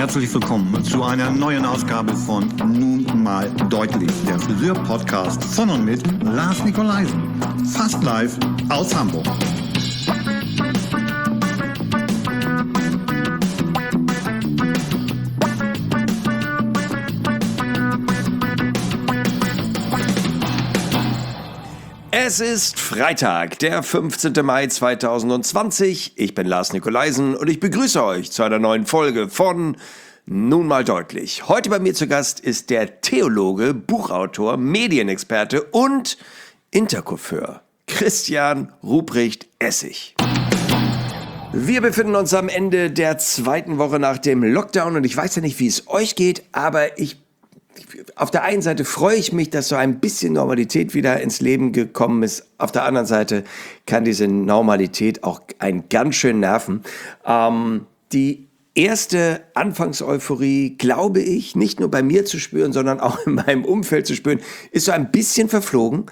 Herzlich willkommen zu einer neuen Ausgabe von Nun mal deutlich, der Friseur-Podcast von und mit Lars Nikolaisen. Fast live aus Hamburg. Es ist Freitag, der 15. Mai 2020. Ich bin Lars Nikolaisen und ich begrüße euch zu einer neuen Folge von Nun mal deutlich. Heute bei mir zu Gast ist der Theologe, Buchautor, Medienexperte und Intercoiffeur Christian Ruprecht Essig. Wir befinden uns am Ende der zweiten Woche nach dem Lockdown und ich weiß ja nicht, wie es euch geht, aber auf der einen Seite freue ich mich, dass so ein bisschen Normalität wieder ins Leben gekommen ist. Auf der anderen Seite kann diese Normalität auch einen ganz schön nerven. Die erste Anfangseuphorie, glaube ich, nicht nur bei mir zu spüren, sondern auch in meinem Umfeld zu spüren, ist so ein bisschen verflogen.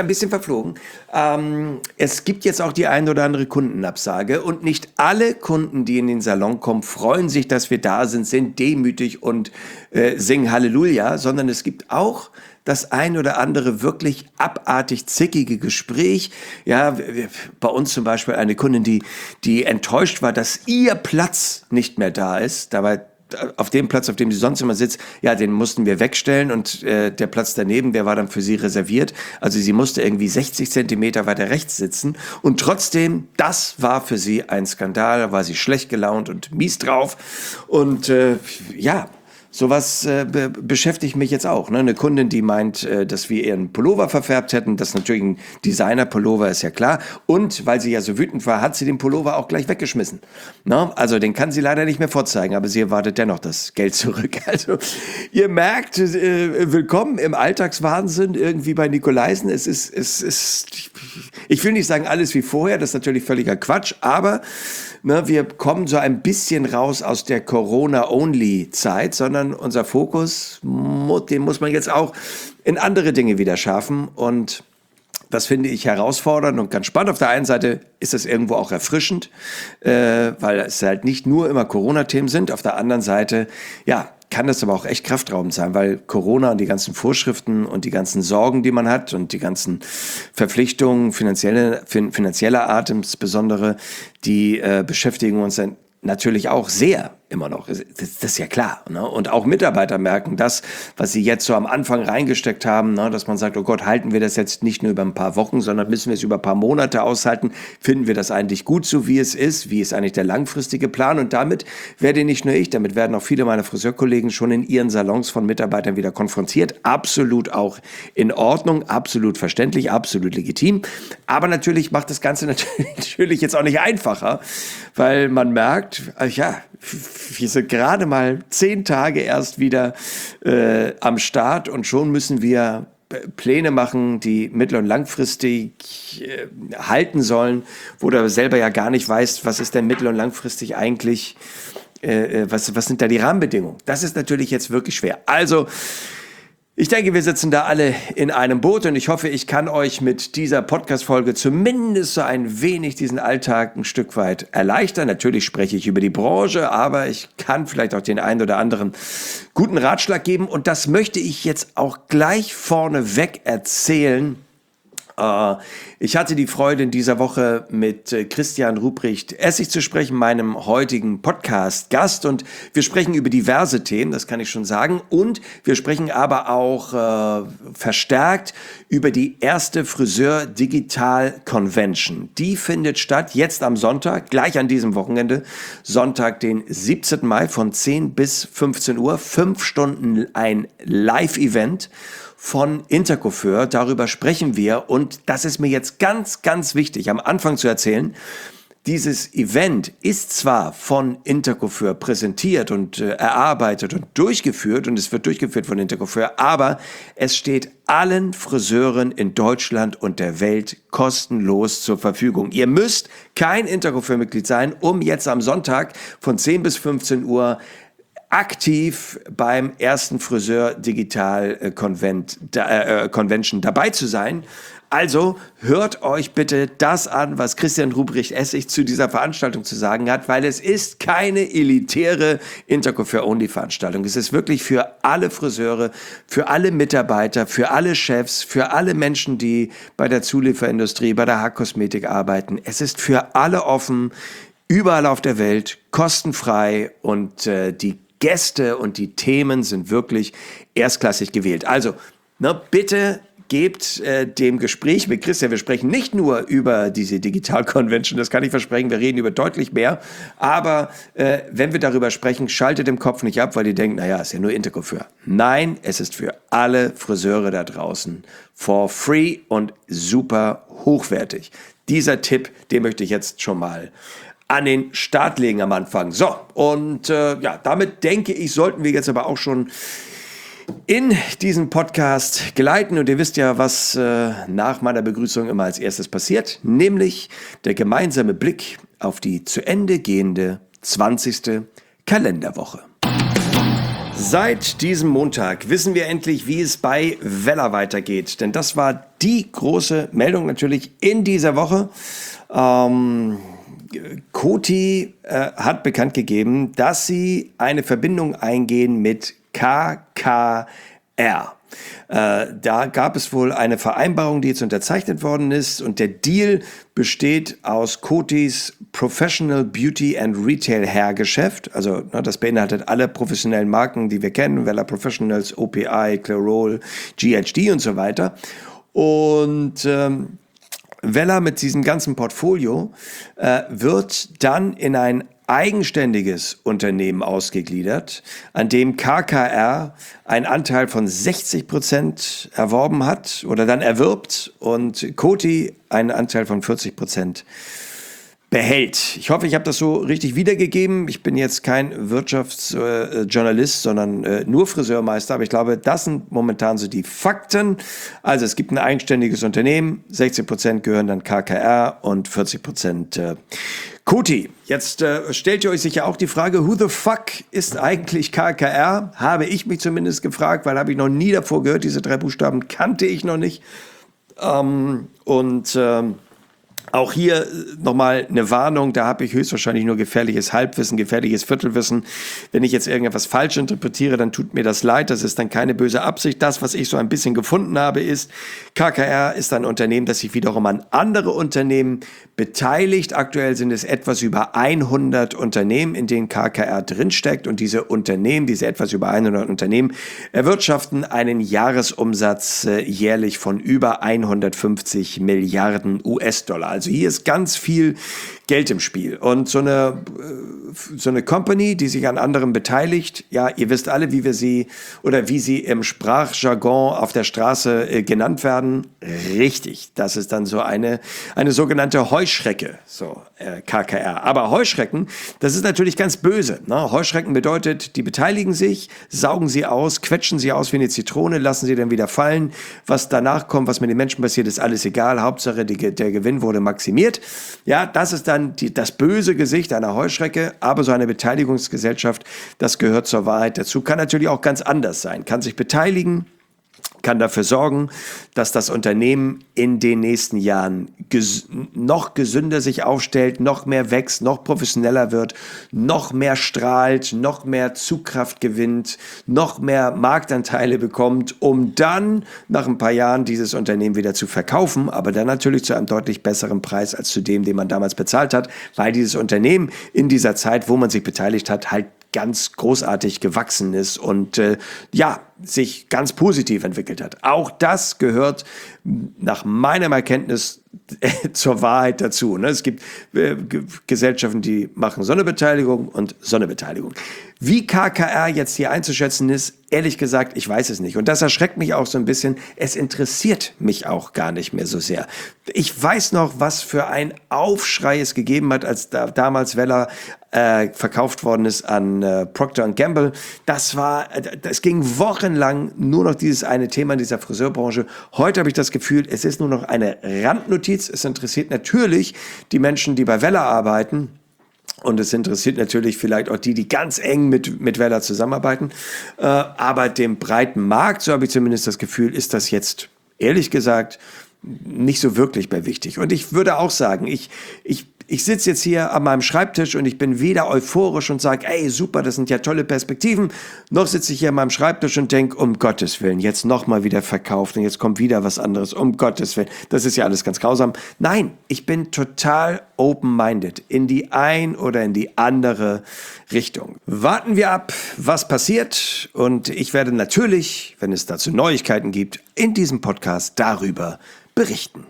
Es gibt jetzt auch die ein oder andere Kundenabsage und nicht alle Kunden, die in den Salon kommen, freuen sich, dass wir da sind demütig und singen Halleluja, sondern es gibt auch das ein oder andere wirklich abartig zickige Gespräch. Ja, bei uns zum Beispiel eine Kundin, die enttäuscht war, dass ihr Platz nicht mehr da ist. Dabei auf dem Platz, auf dem sie sonst immer sitzt, ja, den mussten wir wegstellen und der Platz daneben, der war dann für sie reserviert. Also sie musste irgendwie 60 Zentimeter weiter rechts sitzen und trotzdem, das war für sie ein Skandal. Da war sie schlecht gelaunt und mies drauf und sowas beschäftigt mich jetzt auch. Ne? Eine Kundin, die meint, dass wir ihren Pullover verfärbt hätten. Das ist natürlich ein Designer-Pullover, ist ja klar. Und weil sie ja so wütend war, hat sie den Pullover auch gleich weggeschmissen. Ne? Also den kann sie leider nicht mehr vorzeigen, aber sie erwartet dennoch das Geld zurück. Also ihr merkt, willkommen im Alltagswahnsinn irgendwie bei Nikolaisen. Es ist, ich will nicht sagen alles wie vorher, das ist natürlich völliger Quatsch, aber wir kommen so ein bisschen raus aus der Corona-Only-Zeit, sondern unser Fokus, den muss man jetzt auch in andere Dinge wieder schaffen und das finde ich herausfordernd und ganz spannend. Auf der einen Seite ist es irgendwo auch erfrischend, weil es halt nicht nur immer Corona-Themen sind. Auf der anderen Seite, ja, kann das aber auch echt kraftraubend sein, weil Corona und die ganzen Vorschriften und die ganzen Sorgen, die man hat und die ganzen Verpflichtungen finanzieller Art insbesondere, die beschäftigen uns dann natürlich auch sehr immer noch. Das ist ja klar. Ne? Und auch Mitarbeiter merken das, was sie jetzt so am Anfang reingesteckt haben, ne? Dass man sagt, oh Gott, halten wir das jetzt nicht nur über ein paar Wochen, sondern müssen wir es über ein paar Monate aushalten? Finden wir das eigentlich gut, so wie es ist? Wie ist eigentlich der langfristige Plan? Und damit werde nicht nur ich, damit werden auch viele meiner Friseurkollegen schon in ihren Salons von Mitarbeitern wieder konfrontiert. Absolut auch in Ordnung, absolut verständlich, absolut legitim. Aber natürlich macht das Ganze natürlich jetzt auch nicht einfacher, weil man merkt, wir sind gerade mal 10 Tage erst wieder am Start und schon müssen wir Pläne machen, die mittel- und langfristig halten sollen, wo du aber selber ja gar nicht weißt, was ist denn mittel- und langfristig eigentlich, was sind da die Rahmenbedingungen? Das ist natürlich jetzt wirklich schwer. Also, ich denke, wir sitzen da alle in einem Boot und ich hoffe, ich kann euch mit dieser Podcast-Folge zumindest so ein wenig diesen Alltag ein Stück weit erleichtern. Natürlich spreche ich über die Branche, aber ich kann vielleicht auch den einen oder anderen guten Ratschlag geben und das möchte ich jetzt auch gleich vorneweg erzählen. Ich hatte die Freude, in dieser Woche mit Christian Ruprecht Essig zu sprechen, meinem heutigen Podcast-Gast. Und wir sprechen über diverse Themen, das kann ich schon sagen. Und wir sprechen aber auch verstärkt über die erste Friseur-Digital-Convention. Die findet statt jetzt am Sonntag, gleich an diesem Wochenende. Sonntag, den 17. Mai von 10 bis 15 Uhr. 5 Stunden ein Live-Event von Intercoiffeur. Darüber sprechen wir und das ist mir jetzt ganz, ganz wichtig, am Anfang zu erzählen. Dieses Event ist zwar von Intercoiffeur präsentiert und erarbeitet und durchgeführt und es wird durchgeführt von Intercoiffeur, aber es steht allen Friseuren in Deutschland und der Welt kostenlos zur Verfügung. Ihr müsst kein Intercoiffeur-Mitglied sein, um jetzt am Sonntag von 10 bis 15 Uhr aktiv beim ersten Friseur Digital Convention dabei zu sein. Also hört euch bitte das an, was Christian Ruprecht-Essig zu dieser Veranstaltung zu sagen hat, weil es ist keine elitäre Intercoiffeur-Only-Veranstaltung. Es ist wirklich für alle Friseure, für alle Mitarbeiter, für alle Chefs, für alle Menschen, die bei der Zulieferindustrie, bei der Haarkosmetik arbeiten. Es ist für alle offen, überall auf der Welt, kostenfrei und die Gäste und die Themen sind wirklich erstklassig gewählt. Also, bitte gebt dem Gespräch mit Christian, wir sprechen nicht nur über diese Digital Convention, das kann ich versprechen, wir reden über deutlich mehr, aber wenn wir darüber sprechen, schaltet im Kopf nicht ab, weil ihr denkt, naja, ist ja nur Intercoiffeur. Nein, es ist für alle Friseure da draußen for free und super hochwertig. Dieser Tipp, den möchte ich jetzt schon mal an den Start legen am Anfang. So, und damit denke ich, sollten wir jetzt aber auch schon in diesen Podcast geleiten. Und ihr wisst ja, was nach meiner Begrüßung immer als erstes passiert, nämlich der gemeinsame Blick auf die zu Ende gehende 20. Kalenderwoche. Seit diesem Montag wissen wir endlich, wie es bei Wella weitergeht. Denn das war die große Meldung natürlich in dieser Woche. Coty hat bekannt gegeben, dass sie eine Verbindung eingehen mit KKR. Da gab es wohl eine Vereinbarung, die jetzt unterzeichnet worden ist und der Deal besteht aus Cotys Professional Beauty and Retail Hair Geschäft. Also das beinhaltet alle professionellen Marken, die wir kennen, Wella Professionals, OPI, Clairol, GHD und so weiter. Und Wella mit diesem ganzen Portfolio wird dann in ein eigenständiges Unternehmen ausgegliedert, an dem KKR einen Anteil von 60% erworben hat oder dann erwirbt und Coty einen Anteil von 40% behält. Ich hoffe, ich habe das so richtig wiedergegeben. Ich bin jetzt kein Wirtschaftsjournalist, sondern nur Friseurmeister, aber ich glaube, das sind momentan so die Fakten. Also es gibt ein eigenständiges Unternehmen, 60% gehören dann KKR und 40% Coty. Jetzt stellt ihr euch sicher auch die Frage, who the fuck ist eigentlich KKR? Habe ich mich zumindest gefragt, weil habe ich noch nie davor gehört, diese 3 Buchstaben kannte ich noch nicht. Auch hier nochmal eine Warnung, da habe ich höchstwahrscheinlich nur gefährliches Halbwissen, gefährliches Viertelwissen. Wenn ich jetzt irgendetwas falsch interpretiere, dann tut mir das leid, das ist dann keine böse Absicht. Das, was ich so ein bisschen gefunden habe, ist, KKR ist ein Unternehmen, das sich wiederum an andere Unternehmen beteiligt. Aktuell sind es etwas über 100 Unternehmen, in denen KKR drinsteckt und diese Unternehmen, diese etwas über 100 Unternehmen, erwirtschaften einen Jahresumsatz jährlich von über 150 Milliarden US-Dollar. Also hier ist ganz viel Geld im Spiel. Und so eine Company, die sich an anderen beteiligt, ja, ihr wisst alle, wie wir sie oder wie sie im Sprachjargon auf der Straße genannt werden. Richtig, das ist dann so eine sogenannte Heuschrecke, so KKR. Aber Heuschrecken, das ist natürlich ganz böse. Ne? Heuschrecken bedeutet, die beteiligen sich, saugen sie aus, quetschen sie aus wie eine Zitrone, lassen sie dann wieder fallen. Was danach kommt, was mit den Menschen passiert, ist alles egal. Hauptsache, der Gewinn wurde maximiert. Ja, das ist dann das böse Gesicht einer Heuschrecke, aber so eine Beteiligungsgesellschaft, das gehört zur Wahrheit dazu, kann natürlich auch ganz anders sein, kann sich beteiligen, kann dafür sorgen, dass das Unternehmen in den nächsten Jahren noch gesünder sich aufstellt, noch mehr wächst, noch professioneller wird, noch mehr strahlt, noch mehr Zugkraft gewinnt, noch mehr Marktanteile bekommt, um dann nach ein paar Jahren dieses Unternehmen wieder zu verkaufen, aber dann natürlich zu einem deutlich besseren Preis als zu dem, den man damals bezahlt hat, weil dieses Unternehmen in dieser Zeit, wo man sich beteiligt hat, halt ganz großartig gewachsen ist und sich ganz positiv entwickelt hat. Auch das gehört nach meinem Erkenntnis zur Wahrheit dazu. Ne? Es gibt Gesellschaften, die machen so eine Beteiligung und so eine Beteiligung. Wie KKR jetzt hier einzuschätzen ist, ehrlich gesagt, ich weiß es nicht. Und das erschreckt mich auch so ein bisschen. Es interessiert mich auch gar nicht mehr so sehr. Ich weiß noch, was für ein Aufschrei es gegeben hat, als damals Wella verkauft worden ist an Procter & Gamble. Das ging wochenlang nur noch dieses eine Thema in dieser Friseurbranche. Heute habe ich das Gefühl, es ist nur noch eine Randnotiz. Es interessiert natürlich die Menschen, die bei Wella arbeiten. Und es interessiert natürlich vielleicht auch die ganz eng mit Wella zusammenarbeiten. Aber dem breiten Markt, so habe ich zumindest das Gefühl, ist das jetzt, ehrlich gesagt, nicht so wirklich mehr wichtig. Und ich würde auch sagen, ich sitze jetzt hier an meinem Schreibtisch und ich bin weder euphorisch und sage, ey, super, das sind ja tolle Perspektiven, noch sitze ich hier an meinem Schreibtisch und denke, um Gottes Willen, jetzt nochmal wieder verkauft und jetzt kommt wieder was anderes, um Gottes Willen, das ist ja alles ganz grausam. Nein, ich bin total open-minded in die ein oder in die andere Richtung. Warten wir ab, was passiert, und ich werde natürlich, wenn es dazu Neuigkeiten gibt, in diesem Podcast darüber berichten.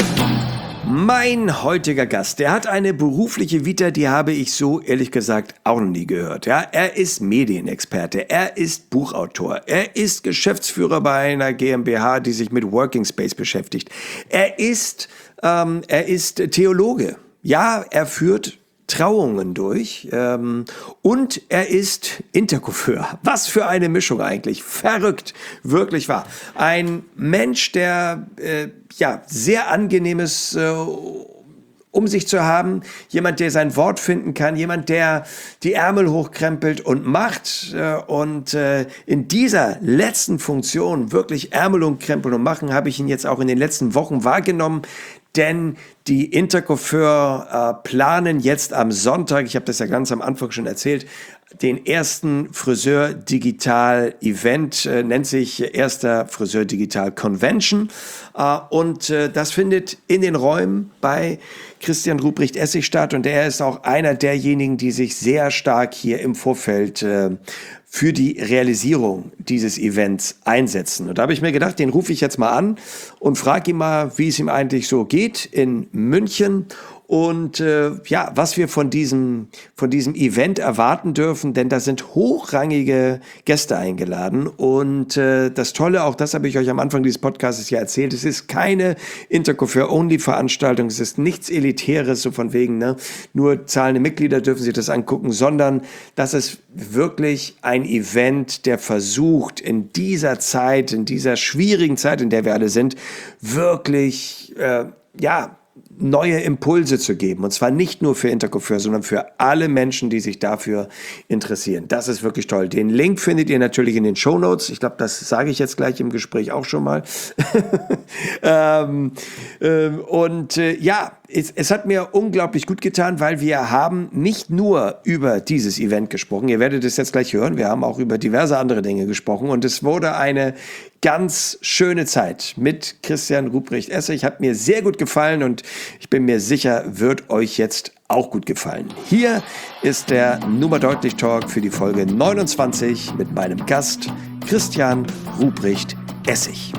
Mein heutiger Gast, der hat eine berufliche Vita, die habe ich so ehrlich gesagt auch noch nie gehört. Ja, er ist Medienexperte, er ist Buchautor, er ist Geschäftsführer bei einer GmbH, die sich mit Working Space beschäftigt. Er ist Theologe. Ja, er führt Trauungen durch und er ist Intercoiffeur. Was für eine Mischung eigentlich. Verrückt, wirklich wahr. Ein Mensch, der sehr angenehmes um sich zu haben. Jemand, der sein Wort finden kann. Jemand, der die Ärmel hochkrempelt und macht. Und in dieser letzten Funktion, wirklich Ärmel hochkrempeln und machen, habe ich ihn jetzt auch in den letzten Wochen wahrgenommen. Denn die Intercoiffeur planen jetzt am Sonntag, ich habe das ja ganz am Anfang schon erzählt, den ersten Friseur-Digital-Event, nennt sich erster Friseur-Digital-Convention. Und das findet in den Räumen bei Christian Ruprecht Essig statt. Und er ist auch einer derjenigen, die sich sehr stark hier im Vorfeld für die Realisierung dieses Events einsetzen. Und da habe ich mir gedacht, den rufe ich jetzt mal an und frage ihn mal, wie es ihm eigentlich so geht in München und was wir von diesem Event erwarten dürfen, denn da sind hochrangige Gäste eingeladen. Und das Tolle, auch das habe ich euch am Anfang dieses Podcasts ja erzählt, es ist keine Intercoiffeur-Only-Veranstaltung, es ist nichts Elitäres, so von wegen, ne, nur zahlende Mitglieder dürfen sich das angucken, sondern das ist wirklich ein Event, der versucht, in dieser Zeit, in dieser schwierigen Zeit, in der wir alle sind, wirklich, neue Impulse zu geben. Und zwar nicht nur für Intercoiffeur, sondern für alle Menschen, die sich dafür interessieren. Das ist wirklich toll. Den Link findet ihr natürlich in den Shownotes. Ich glaube, das sage ich jetzt gleich im Gespräch auch schon mal. Es hat mir unglaublich gut getan, weil wir haben nicht nur über dieses Event gesprochen. Ihr werdet es jetzt gleich hören. Wir haben auch über diverse andere Dinge gesprochen. Und es wurde eine ganz schöne Zeit mit Christian Ruprecht Essig. Hat mir sehr gut gefallen und ich bin mir sicher, wird euch jetzt auch gut gefallen. Hier ist der Nummer Deutlich Talk für die Folge 29 mit meinem Gast Christian Ruprecht Essig.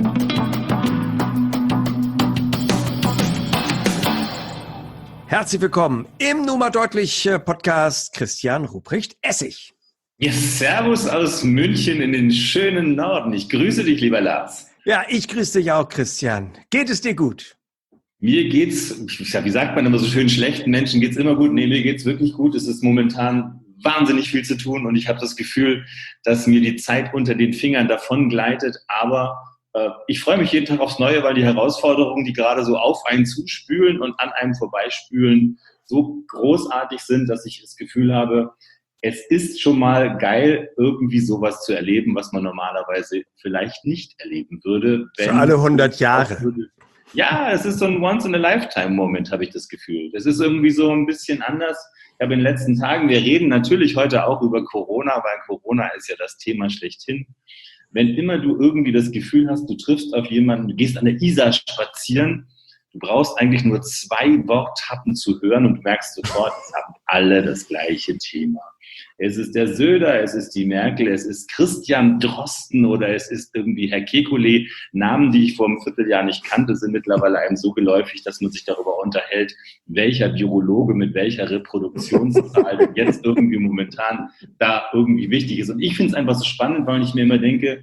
Herzlich willkommen im Nummer Deutlich Podcast Christian Ruprecht Essig. Ja, servus aus München in den schönen Norden. Ich grüße dich, lieber Lars. Ja, ich grüße dich auch, Christian. Geht es dir gut? Mir geht's, wie sagt man immer so schön, schlechten Menschen geht's immer gut. Nee, mir geht's wirklich gut. Es ist momentan wahnsinnig viel zu tun und ich habe das Gefühl, dass mir die Zeit unter den Fingern davon gleitet. Aber ich freue mich jeden Tag aufs Neue, weil die Herausforderungen, die gerade so auf einen zuspülen und an einem vorbeispülen, so großartig sind, dass ich das Gefühl habe, es ist schon mal geil, irgendwie sowas zu erleben, was man normalerweise vielleicht nicht erleben würde. Für alle 100 Jahre. Ja, es ist so ein Once-in-a-Lifetime-Moment, habe ich das Gefühl. Das ist irgendwie so ein bisschen anders. Ich habe in den letzten Tagen, wir reden natürlich heute auch über Corona, weil Corona ist ja das Thema schlechthin. Wenn immer du irgendwie das Gefühl hast, du triffst auf jemanden, du gehst an der Isar spazieren, du brauchst eigentlich nur 2 Worthappen zu hören und du merkst sofort, es haben alle das gleiche Thema. Es ist der Söder, es ist die Merkel, es ist Christian Drosten oder es ist irgendwie Herr Kekulé. Namen, die ich vor einem Vierteljahr nicht kannte, sind mittlerweile einem so geläufig, dass man sich darüber unterhält, welcher Virologe mit welcher Reproduktionszahl denn jetzt irgendwie momentan da irgendwie wichtig ist. Und ich finde es einfach so spannend, weil ich mir immer denke,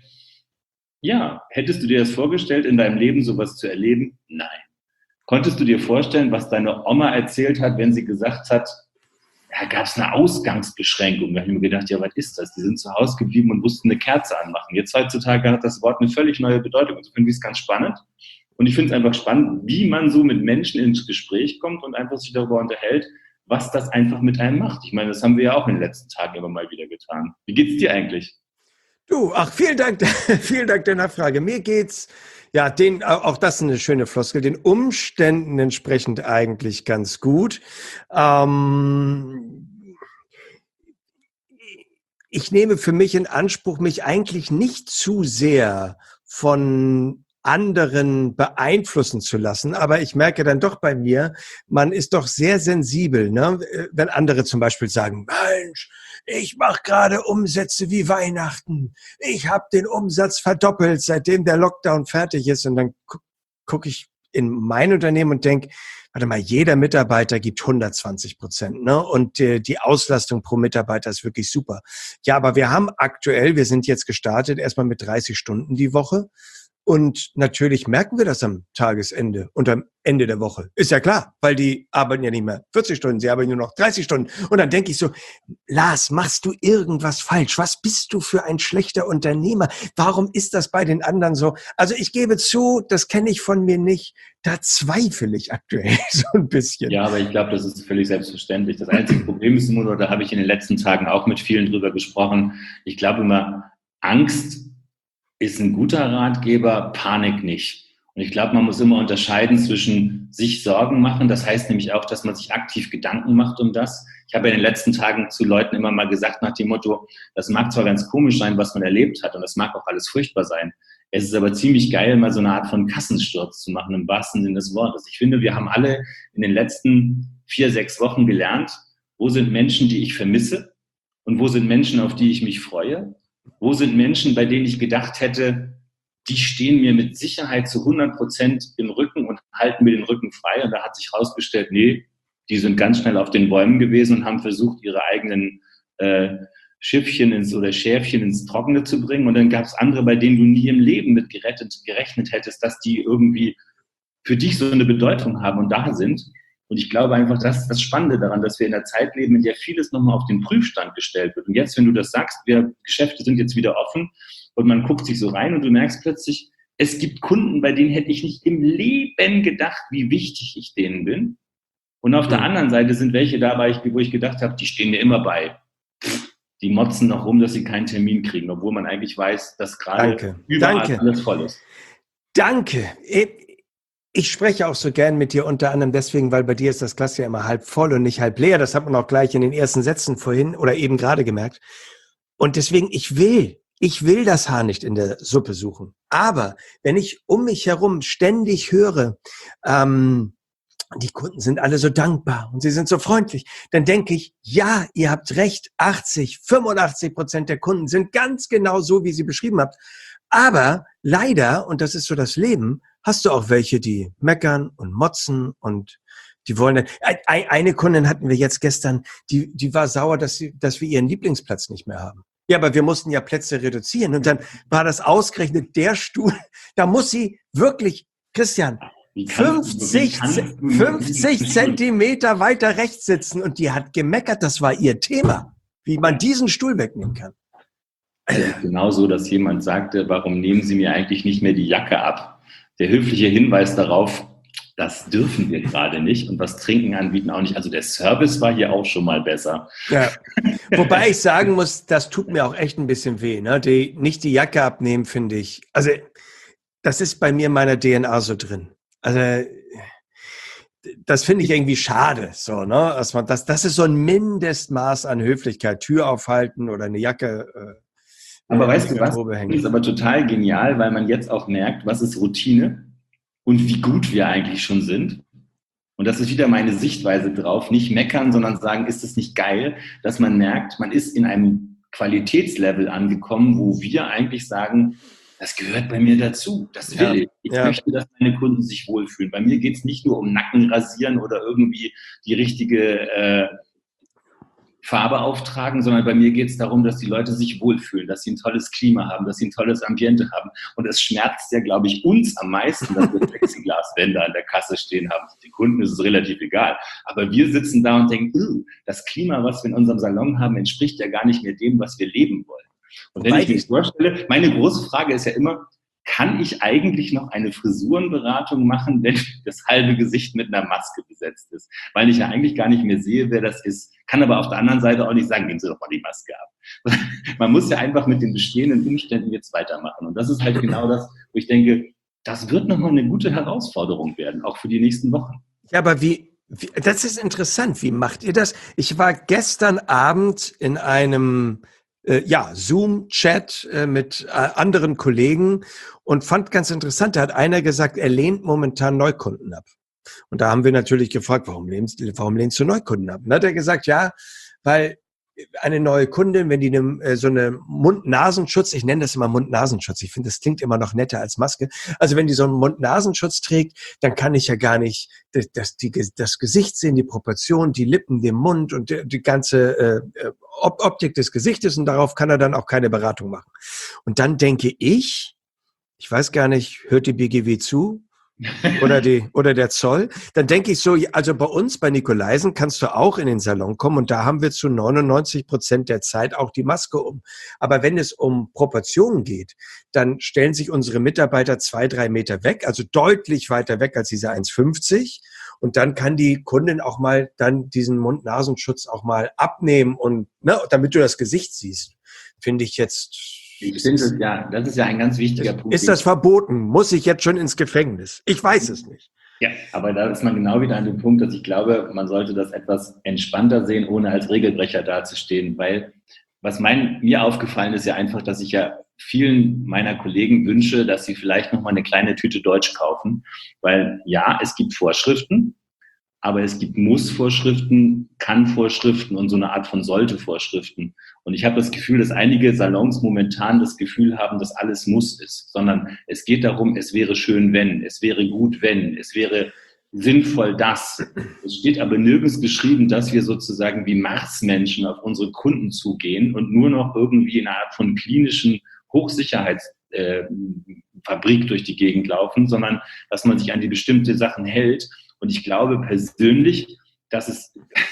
ja, hättest du dir das vorgestellt, in deinem Leben sowas zu erleben? Nein. Konntest du dir vorstellen, was deine Oma erzählt hat, wenn sie gesagt hat, da gab es eine Ausgangsbeschränkung. Da habe ich mir gedacht, ja, was ist das? Die sind zu Hause geblieben und mussten eine Kerze anmachen. Jetzt heutzutage hat das Wort eine völlig neue Bedeutung. Also finde ich es ganz spannend. Und ich finde es einfach spannend, wie man so mit Menschen ins Gespräch kommt und einfach sich darüber unterhält, was das einfach mit einem macht. Ich meine, das haben wir ja auch in den letzten Tagen immer mal wieder getan. Wie geht's dir eigentlich? Du, vielen Dank der Nachfrage. Mir geht's Ja, auch das ist eine schöne Floskel, den Umständen entsprechend eigentlich ganz gut. Ich nehme für mich in Anspruch, mich eigentlich nicht zu sehr von anderen beeinflussen zu lassen. Aber ich merke dann doch bei mir, man ist doch sehr sensibel, ne? Wenn andere zum Beispiel sagen, Mensch, ich mache gerade Umsätze wie Weihnachten. Ich habe den Umsatz verdoppelt, seitdem der Lockdown fertig ist. Und dann gucke ich in mein Unternehmen und denke, warte mal, jeder Mitarbeiter gibt 120%, ne? Und die Auslastung pro Mitarbeiter ist wirklich super. Ja, aber wir sind jetzt gestartet, erstmal mit 30 Stunden die Woche. Und natürlich merken wir das am Tagesende und am Ende der Woche. Ist ja klar, weil die arbeiten ja nicht mehr 40 Stunden, sie arbeiten nur noch 30 Stunden. Und dann denke ich so, Lars, machst du irgendwas falsch? Was bist du für ein schlechter Unternehmer? Warum ist das bei den anderen so? Also ich gebe zu, das kenne ich von mir nicht. Da zweifle ich aktuell so ein bisschen. Ja, aber ich glaube, das ist völlig selbstverständlich. Das einzige Problem ist nur, da habe ich in den letzten Tagen auch mit vielen drüber gesprochen, ich glaube immer, Angst ist ein guter Ratgeber, Panik nicht. Und ich glaube, man muss immer unterscheiden zwischen sich Sorgen machen. Das heißt nämlich auch, dass man sich aktiv Gedanken macht um das. Ich habe in den letzten Tagen zu Leuten immer mal gesagt nach dem Motto, das mag zwar ganz komisch sein, was man erlebt hat und das mag auch alles furchtbar sein. Es ist aber ziemlich geil, mal so eine Art von Kassensturz zu machen, im wahrsten Sinne des Wortes. Ich finde, wir haben alle in den letzten 4-6 Wochen gelernt, wo sind Menschen, die ich vermisse und wo sind Menschen, auf die ich mich freue. Wo sind Menschen, bei denen ich gedacht hätte, die stehen mir mit Sicherheit zu 100% im Rücken und halten mir den Rücken frei. Und da hat sich herausgestellt, nee, die sind ganz schnell auf den Bäumen gewesen und haben versucht, ihre eigenen Schäfchen ins Trockene zu bringen. Und dann gab es andere, bei denen du nie im Leben mit gerechnet hättest, dass die irgendwie für dich so eine Bedeutung haben und da sind. Und ich glaube einfach, das ist das Spannende daran, dass wir in einer Zeit leben, in der vieles nochmal auf den Prüfstand gestellt wird. Und jetzt, wenn du das sagst, Geschäfte sind jetzt wieder offen und man guckt sich so rein und du merkst plötzlich, es gibt Kunden, bei denen hätte ich nicht im Leben gedacht, wie wichtig ich denen bin. Und auf der anderen Seite sind welche dabei, wo ich gedacht habe, die stehen mir immer bei. Die motzen noch rum, dass sie keinen Termin kriegen, obwohl man eigentlich weiß, dass gerade überall alles voll ist. Danke. Ich spreche auch so gern mit dir, unter anderem deswegen, weil bei dir ist das Glas ja immer halb voll und nicht halb leer. Das hat man auch gleich in den ersten Sätzen vorhin oder eben gerade gemerkt. Und deswegen, ich will das Haar nicht in der Suppe suchen. Aber wenn ich um mich herum ständig höre, die Kunden sind alle so dankbar und sie sind so freundlich, dann denke ich, ja, ihr habt recht, 85% der Kunden sind ganz genau so, wie sie beschrieben habt. Aber leider, und das ist so das Leben, hast du auch welche, die meckern und motzen und die wollen. Eine Kundin hatten wir jetzt gestern, die war sauer, dass wir ihren Lieblingsplatz nicht mehr haben. Ja, aber wir mussten ja Plätze reduzieren und dann war das ausgerechnet der Stuhl. Da muss sie wirklich, Christian, 50 Zentimeter weiter rechts sitzen und die hat gemeckert, das war ihr Thema, wie man diesen Stuhl wegnehmen kann. Genauso, dass jemand sagte, warum nehmen Sie mir eigentlich nicht mehr die Jacke ab? Der höfliche Hinweis darauf, das dürfen wir gerade nicht und was Trinken anbieten auch nicht. Also der Service war hier auch schon mal besser. Ja. Wobei ich sagen muss, das tut mir auch echt ein bisschen weh. Ne? Nicht die Jacke abnehmen, finde ich. Also das ist bei mir in meiner DNA so drin. Also das finde ich irgendwie schade. So, ne? Das ist so ein Mindestmaß an Höflichkeit. Tür aufhalten oder eine Jacke. Aber weißt du was? Das ist aber total genial, weil man jetzt auch merkt, was ist Routine und wie gut wir eigentlich schon sind. Und das ist wieder meine Sichtweise drauf. Nicht meckern, sondern sagen, ist es nicht geil, dass man merkt, man ist in einem Qualitätslevel angekommen, wo wir eigentlich sagen, das gehört bei mir dazu. Das will ich. Ich möchte, dass meine Kunden sich wohlfühlen. Bei mir geht es nicht nur um Nackenrasieren oder irgendwie die richtige Farbe auftragen, sondern bei mir geht es darum, dass die Leute sich wohlfühlen, dass sie ein tolles Klima haben, dass sie ein tolles Ambiente haben. Und es schmerzt ja, glaube ich, uns am meisten, dass wir Plexiglaswände an der Kasse stehen haben. Den Kunden ist es relativ egal. Aber wir sitzen da und denken, das Klima, was wir in unserem Salon haben, entspricht ja gar nicht mehr dem, was wir leben wollen. Und wenn ich mir vorstelle, meine große Frage ist ja immer, kann ich eigentlich noch eine Frisurenberatung machen, wenn das halbe Gesicht mit einer Maske besetzt ist? Weil ich ja eigentlich gar nicht mehr sehe, wer das ist. Kann aber auf der anderen Seite auch nicht sagen, nehmen Sie doch mal die Maske ab. Man muss ja einfach mit den bestehenden Umständen jetzt weitermachen. Und das ist halt genau das, wo ich denke, das wird nochmal eine gute Herausforderung werden, auch für die nächsten Wochen. Ja, aber das ist interessant. Wie macht ihr das? Ich war gestern Abend in einem Zoom-Chat mit anderen Kollegen und fand ganz interessant, da hat einer gesagt, er lehnt momentan Neukunden ab. Und da haben wir natürlich gefragt, warum lehnst du Neukunden ab? Und hat er gesagt, ja, weil eine neue Kundin, wenn die so eine Mund-Nasenschutz, ich nenne das immer Mund-Nasenschutz, ich finde, das klingt immer noch netter als Maske. Also wenn die so einen Mund-Nasenschutz trägt, dann kann ich ja gar nicht das Gesicht sehen, die Proportion, die Lippen, den Mund und die ganze Optik des Gesichtes und darauf kann er dann auch keine Beratung machen. Und dann denke ich weiß gar nicht, hört die BGW zu? Oder der Zoll, dann denke ich so, also bei uns, bei Nikolaisen, kannst du auch in den Salon kommen und da haben wir zu 99% der Zeit auch die Maske um. Aber wenn es um Proportionen geht, dann stellen sich unsere Mitarbeiter 2-3 Meter weg, also deutlich weiter weg als diese 1,50 und dann kann die Kundin auch mal dann diesen Mund-Nasenschutz auch mal abnehmen und damit du das Gesicht siehst, finde ich jetzt... Ich finde, ja, das ist ja ein ganz wichtiger Punkt. Ist das verboten? Muss ich jetzt schon ins Gefängnis? Ich weiß es nicht. Ja, aber da ist man genau wieder an dem Punkt, dass ich glaube, man sollte das etwas entspannter sehen, ohne als Regelbrecher dazustehen, weil was mir aufgefallen ist ja einfach, dass ich ja vielen meiner Kollegen wünsche, dass sie vielleicht nochmal eine kleine Tüte Deutsch kaufen, weil ja, es gibt Vorschriften, aber es gibt Muss-Vorschriften, Kann-Vorschriften und so eine Art von Sollte-Vorschriften. Und ich habe das Gefühl, dass einige Salons momentan das Gefühl haben, dass alles muss ist, sondern es geht darum, es wäre schön, wenn, es wäre gut, wenn, es wäre sinnvoll, dass. Es steht aber nirgends geschrieben, dass wir sozusagen wie Marsmenschen auf unsere Kunden zugehen und nur noch irgendwie in einer Art von klinischen Hochsicherheitsfabrik durch die Gegend laufen, sondern dass man sich an die bestimmte Sachen hält. Und ich glaube persönlich, dass es,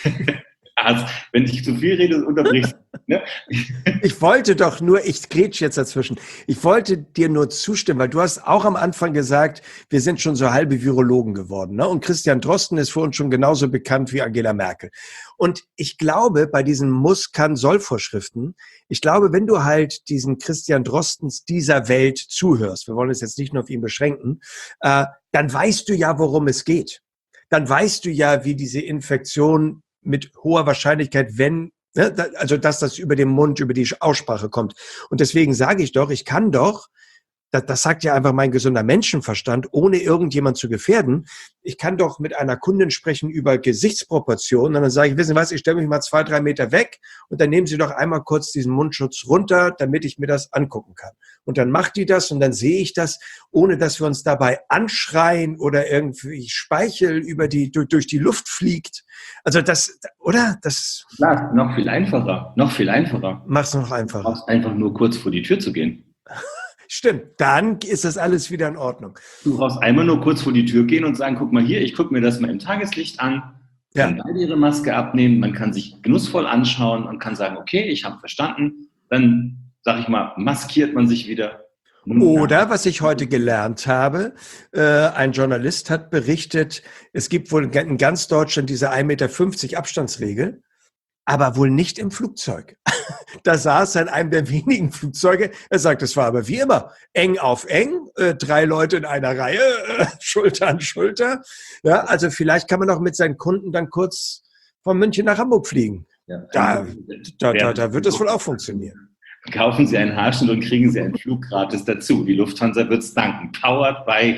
wenn ich zu viel rede, unterbrichst. Ne? Ich grätsch jetzt dazwischen. Ich wollte dir nur zustimmen, weil du hast auch am Anfang gesagt, wir sind schon so halbe Virologen geworden. Ne? Und Christian Drosten ist für uns schon genauso bekannt wie Angela Merkel. Und ich glaube, bei diesen Muss-Kann-Soll-Vorschriften, ich glaube, wenn du halt diesen Christian Drostens dieser Welt zuhörst, wir wollen es jetzt nicht nur auf ihn beschränken, dann weißt du ja, worum es geht. Dann weißt du ja, wie diese Infektion mit hoher Wahrscheinlichkeit, also dass das über den Mund, über die Aussprache kommt. Und deswegen sage ich doch, ich kann doch, das sagt ja einfach mein gesunder Menschenverstand, ohne irgendjemand zu gefährden, ich kann doch mit einer Kundin sprechen über Gesichtsproportionen und dann sage ich, wissen Sie was, ich stelle mich mal 2-3 Meter weg und dann nehmen Sie doch einmal kurz diesen Mundschutz runter, damit ich mir das angucken kann. Und dann macht die das und dann sehe ich das, ohne dass wir uns dabei anschreien oder irgendwie Speichel durch die Luft fliegt. Also das, oder? Das. Klar, noch viel einfacher. Mach's noch einfacher. Du brauchst einfach nur kurz vor die Tür zu gehen. Stimmt, dann ist das alles wieder in Ordnung. Du brauchst einmal nur kurz vor die Tür gehen und sagen, guck mal hier, ich gucke mir das mal im Tageslicht an, kann beide ihre Maske abnehmen, man kann sich genussvoll anschauen und kann sagen, okay, ich habe verstanden, dann, sag ich mal, maskiert man sich wieder. Oder, was ich heute gelernt habe, ein Journalist hat berichtet, es gibt wohl in ganz Deutschland diese 1,50 Meter Abstandsregel, aber wohl nicht im Flugzeug. Da saß er in einem der wenigen Flugzeuge. Er sagt, es war aber wie immer eng auf eng, 3 Leute in einer Reihe, Schulter an Schulter. Ja, also vielleicht kann man auch mit seinen Kunden dann kurz von München nach Hamburg fliegen. Ja, da wird das wohl auch funktionieren. Kaufen Sie einen Haarschnitt und kriegen Sie einen Flug gratis dazu. Die Lufthansa wird es danken. Powered by...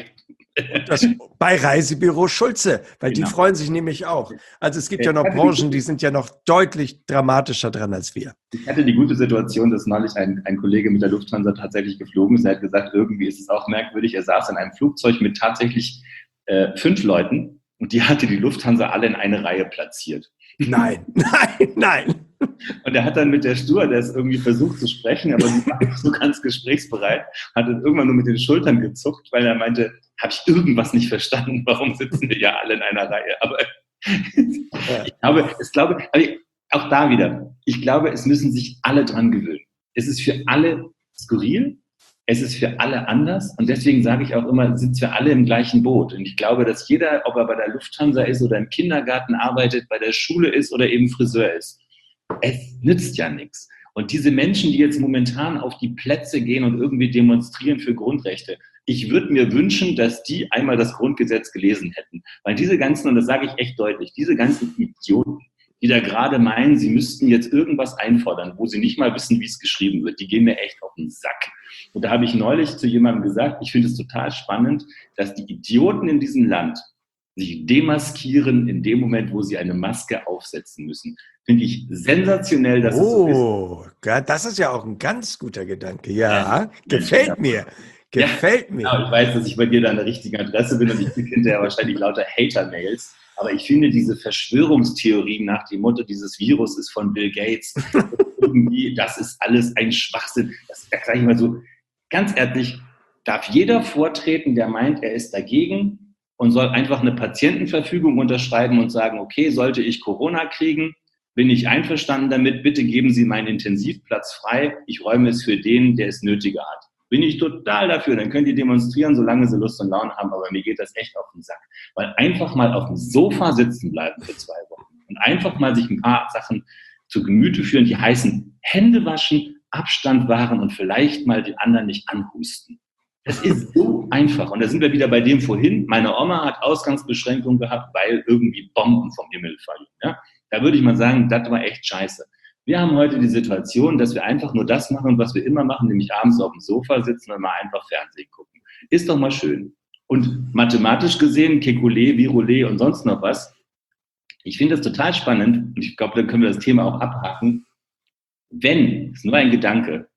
Bei Reisebüro Schulze, weil die freuen sich nämlich auch. Also es gibt ja noch Branchen, die sind ja noch deutlich dramatischer dran als wir. Ich hatte die gute Situation, dass neulich ein Kollege mit der Lufthansa tatsächlich geflogen ist. Er hat gesagt, irgendwie ist es auch merkwürdig. Er saß in einem Flugzeug mit tatsächlich 5 Leuten und die hatte die Lufthansa alle in eine Reihe platziert. Nein. Und er hat dann mit der Stewardess irgendwie versucht zu sprechen, aber sie war nicht so ganz gesprächsbereit, hat dann irgendwann nur mit den Schultern gezuckt, weil er meinte, habe ich irgendwas nicht verstanden, warum sitzen wir ja alle in einer Reihe? Aber ich glaube, auch da wieder, ich glaube, es müssen sich alle dran gewöhnen. Es ist für alle skurril, es ist für alle anders und deswegen sage ich auch immer, sitzen wir alle im gleichen Boot. Und ich glaube, dass jeder, ob er bei der Lufthansa ist oder im Kindergarten arbeitet, bei der Schule ist oder eben Friseur ist, es nützt ja nichts. Und diese Menschen, die jetzt momentan auf die Plätze gehen und irgendwie demonstrieren für Grundrechte, ich würde mir wünschen, dass die einmal das Grundgesetz gelesen hätten. Weil diese ganzen, und das sage ich echt deutlich, diese ganzen Idioten, die da gerade meinen, sie müssten jetzt irgendwas einfordern, wo sie nicht mal wissen, wie es geschrieben wird, die gehen mir echt auf den Sack. Und da habe ich neulich zu jemandem gesagt, ich finde es total spannend, dass die Idioten in diesem Land sich demaskieren in dem Moment, wo sie eine Maske aufsetzen müssen. Finde ich sensationell, dass es so ist. Oh, das ist ja auch ein ganz guter Gedanke. Ja, gefällt mir. Gefällt mir. Genau, ich weiß, dass ich bei dir da an der richtigen Adresse bin und ich kriege hinterher wahrscheinlich lauter Hater-Mails. Aber ich finde diese Verschwörungstheorien nach dem Motto, dieses Virus ist von Bill Gates, irgendwie, das ist alles ein Schwachsinn. Da sage ich mal so, ganz ehrlich, darf jeder vortreten, der meint, er ist dagegen und soll einfach eine Patientenverfügung unterschreiben und sagen, okay, sollte ich Corona kriegen, bin ich einverstanden damit, bitte geben Sie meinen Intensivplatz frei, ich räume es für den, der es nötiger hat. Bin ich total dafür, dann könnt ihr demonstrieren, solange sie Lust und Laune haben, aber mir geht das echt auf den Sack. Weil einfach mal auf dem Sofa sitzen bleiben für 2 Wochen und einfach mal sich ein paar Sachen zu Gemüte führen, die heißen Hände waschen, Abstand wahren und vielleicht mal den anderen nicht anhusten. Das ist so einfach. Und da sind wir wieder bei dem vorhin. Meine Oma hat Ausgangsbeschränkungen gehabt, weil irgendwie Bomben vom Himmel fallen. Ja? Da würde ich mal sagen, das war echt scheiße. Wir haben heute die Situation, dass wir einfach nur das machen, was wir immer machen, nämlich abends auf dem Sofa sitzen und mal einfach Fernsehen gucken. Ist doch mal schön. Und mathematisch gesehen, Kekulé, Virulé und sonst noch was, ich finde das total spannend und ich glaube, dann können wir das Thema auch abhaken. Wenn, das ist nur ein Gedanke,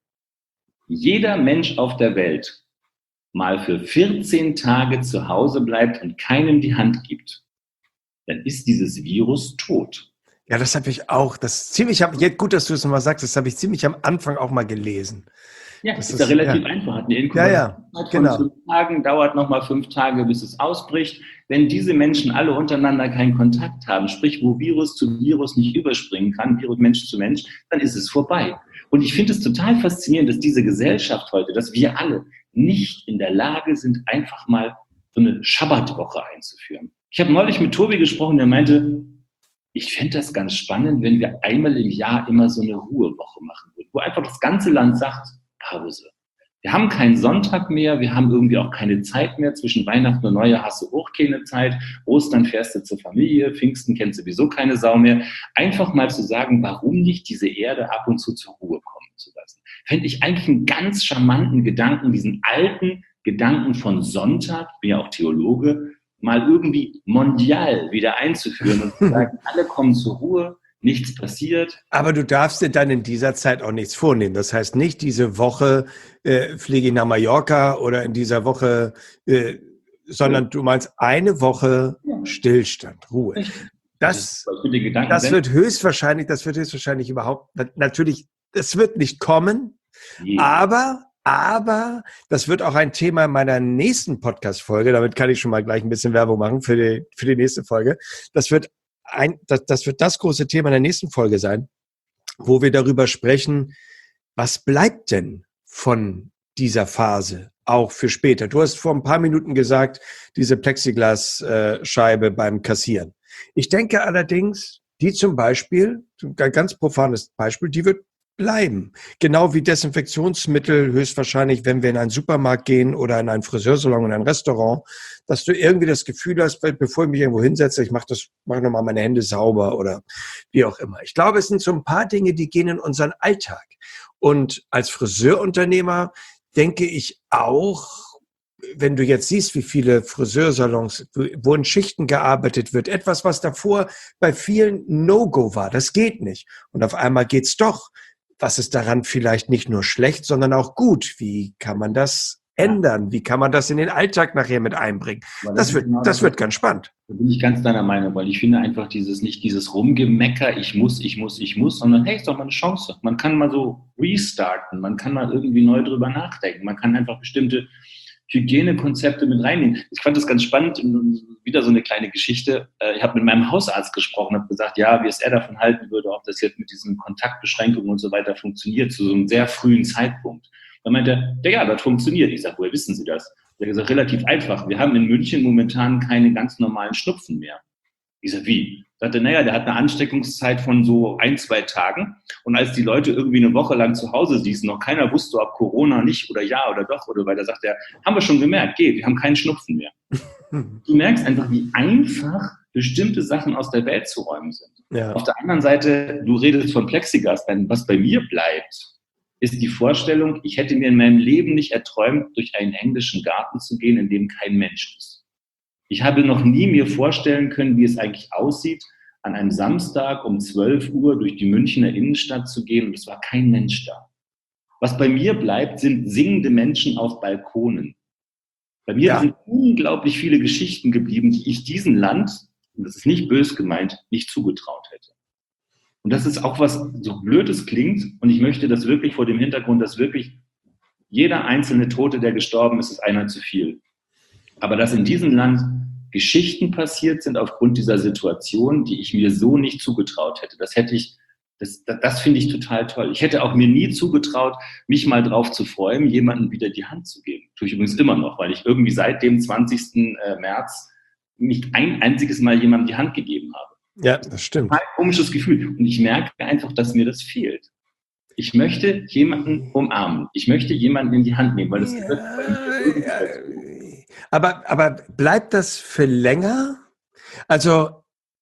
jeder Mensch auf der Welt mal für 14 Tage zu Hause bleibt und keinem die Hand gibt, dann ist dieses Virus tot. Ja, das habe ich auch. Gut, dass du es nochmal sagst, das habe ich ziemlich am Anfang auch mal gelesen. Ja, das ist ja relativ einfach. Hat eine Inkubationszeit von 5 Tagen, dauert nochmal 5 Tage, bis es ausbricht. Wenn diese Menschen alle untereinander keinen Kontakt haben, sprich, wo Virus zu Virus nicht überspringen kann, Virus Mensch zu Mensch, dann ist es vorbei. Und ich finde es total faszinierend, dass diese Gesellschaft heute, dass wir alle nicht in der Lage sind, einfach mal so eine Schabbatwoche einzuführen. Ich habe neulich mit Tobi gesprochen, der meinte, ich fände das ganz spannend, wenn wir einmal im Jahr immer so eine Ruhewoche machen würden, wo einfach das ganze Land sagt, Pause. Wir haben keinen Sonntag mehr, wir haben irgendwie auch keine Zeit mehr. Zwischen Weihnachten und Neujahr hast du auch keine Zeit. Ostern fährst du zur Familie, Pfingsten kennt sowieso keine Sau mehr. Einfach mal zu sagen, warum nicht diese Erde ab und zu zur Ruhe kommen zu lassen. Fände ich eigentlich einen ganz charmanten Gedanken, diesen alten Gedanken von Sonntag, ich bin ja auch Theologe, mal irgendwie mondial wieder einzuführen und zu sagen, alle kommen zur Ruhe, nichts passiert. Aber du darfst dir dann in dieser Zeit auch nichts vornehmen. Das heißt nicht, diese Woche fliege ich nach Mallorca oder in dieser Woche, sondern du meinst eine Woche Stillstand, Ruhe. Das wird höchstwahrscheinlich überhaupt, natürlich, das wird nicht kommen, aber das wird auch ein Thema meiner nächsten Podcast-Folge. Damit kann ich schon mal gleich ein bisschen Werbung machen für die nächste Folge. Das wird das große Thema der nächsten Folge sein, wo wir darüber sprechen, was bleibt denn von dieser Phase auch für später? Du hast vor ein paar Minuten gesagt, diese Plexiglas-Scheibe beim Kassieren. Ich denke allerdings, die zum Beispiel, ein ganz profanes Beispiel, die wird bleiben. Genau wie Desinfektionsmittel höchstwahrscheinlich, wenn wir in einen Supermarkt gehen oder in einen Friseursalon, in ein Restaurant, dass du irgendwie das Gefühl hast, bevor ich mich irgendwo hinsetze, ich mache nochmal meine Hände sauber oder wie auch immer. Ich glaube, es sind so ein paar Dinge, die gehen in unseren Alltag. Und als Friseurunternehmer denke ich auch, wenn du jetzt siehst, wie viele Friseursalons, wo in Schichten gearbeitet wird, etwas, was davor bei vielen No-Go war, das geht nicht. Und auf einmal geht's doch. Was ist daran vielleicht nicht nur schlecht, sondern auch gut? Wie kann man das ändern? Wie kann man das in den Alltag nachher mit einbringen? Das wird ganz spannend. Da bin ich ganz deiner Meinung, weil ich finde einfach nicht dieses Rumgemecker, ich muss, sondern hey, ist doch mal eine Chance. Man kann mal so restarten, man kann mal irgendwie neu drüber nachdenken, man kann einfach bestimmte Hygienekonzepte mit reinnehmen. Ich fand das ganz spannend, wieder so eine kleine Geschichte. Ich habe mit meinem Hausarzt gesprochen, habe gesagt, ja, wie es er davon halten würde, ob das jetzt mit diesen Kontaktbeschränkungen und so weiter funktioniert, zu so einem sehr frühen Zeitpunkt. Dann meinte er, ja, das funktioniert. Ich sage, woher wissen Sie das? Er hat gesagt, relativ einfach. Wir haben in München momentan keine ganz normalen Schnupfen mehr. Ich so, wie? Ich sagte, naja, der hat eine Ansteckungszeit von so 1-2 Tagen. Und als die Leute irgendwie eine Woche lang zu Hause ließen, noch keiner wusste, ob Corona nicht oder ja oder doch oder weiter, sagt er, haben wir schon gemerkt, geht, wir haben keinen Schnupfen mehr. Du merkst einfach, wie einfach bestimmte Sachen aus der Welt zu räumen sind. Ja. Auf der anderen Seite, du redest von Plexiglas, was bei mir bleibt, ist die Vorstellung, ich hätte mir in meinem Leben nicht erträumt, durch einen englischen Garten zu gehen, in dem kein Mensch ist. Ich habe noch nie mir vorstellen können, wie es eigentlich aussieht, an einem Samstag um 12 Uhr durch die Münchner Innenstadt zu gehen und es war kein Mensch da. Was bei mir bleibt, sind singende Menschen auf Balkonen. Bei mir sind unglaublich viele Geschichten geblieben, die ich diesem Land, und das ist nicht bös gemeint, nicht zugetraut hätte. Und das ist auch was, so blöd es klingt, und ich möchte das wirklich vor dem Hintergrund, dass wirklich jeder einzelne Tote, der gestorben ist, ist einer zu viel. Aber dass in diesem Land Geschichten passiert sind aufgrund dieser Situation, die ich mir so nicht zugetraut hätte. Das finde ich total toll. Ich hätte auch mir nie zugetraut, mich mal drauf zu freuen, jemandem wieder die Hand zu geben. Tue ich übrigens immer noch, weil ich irgendwie seit dem 20. März nicht ein einziges Mal jemandem die Hand gegeben habe. Ja, das stimmt. Ein komisches Gefühl. Und ich merke einfach, dass mir das fehlt. Ich möchte jemanden umarmen. Ich möchte jemanden in die Hand nehmen, weil das gehört bei mir. Aber bleibt das für länger? Also,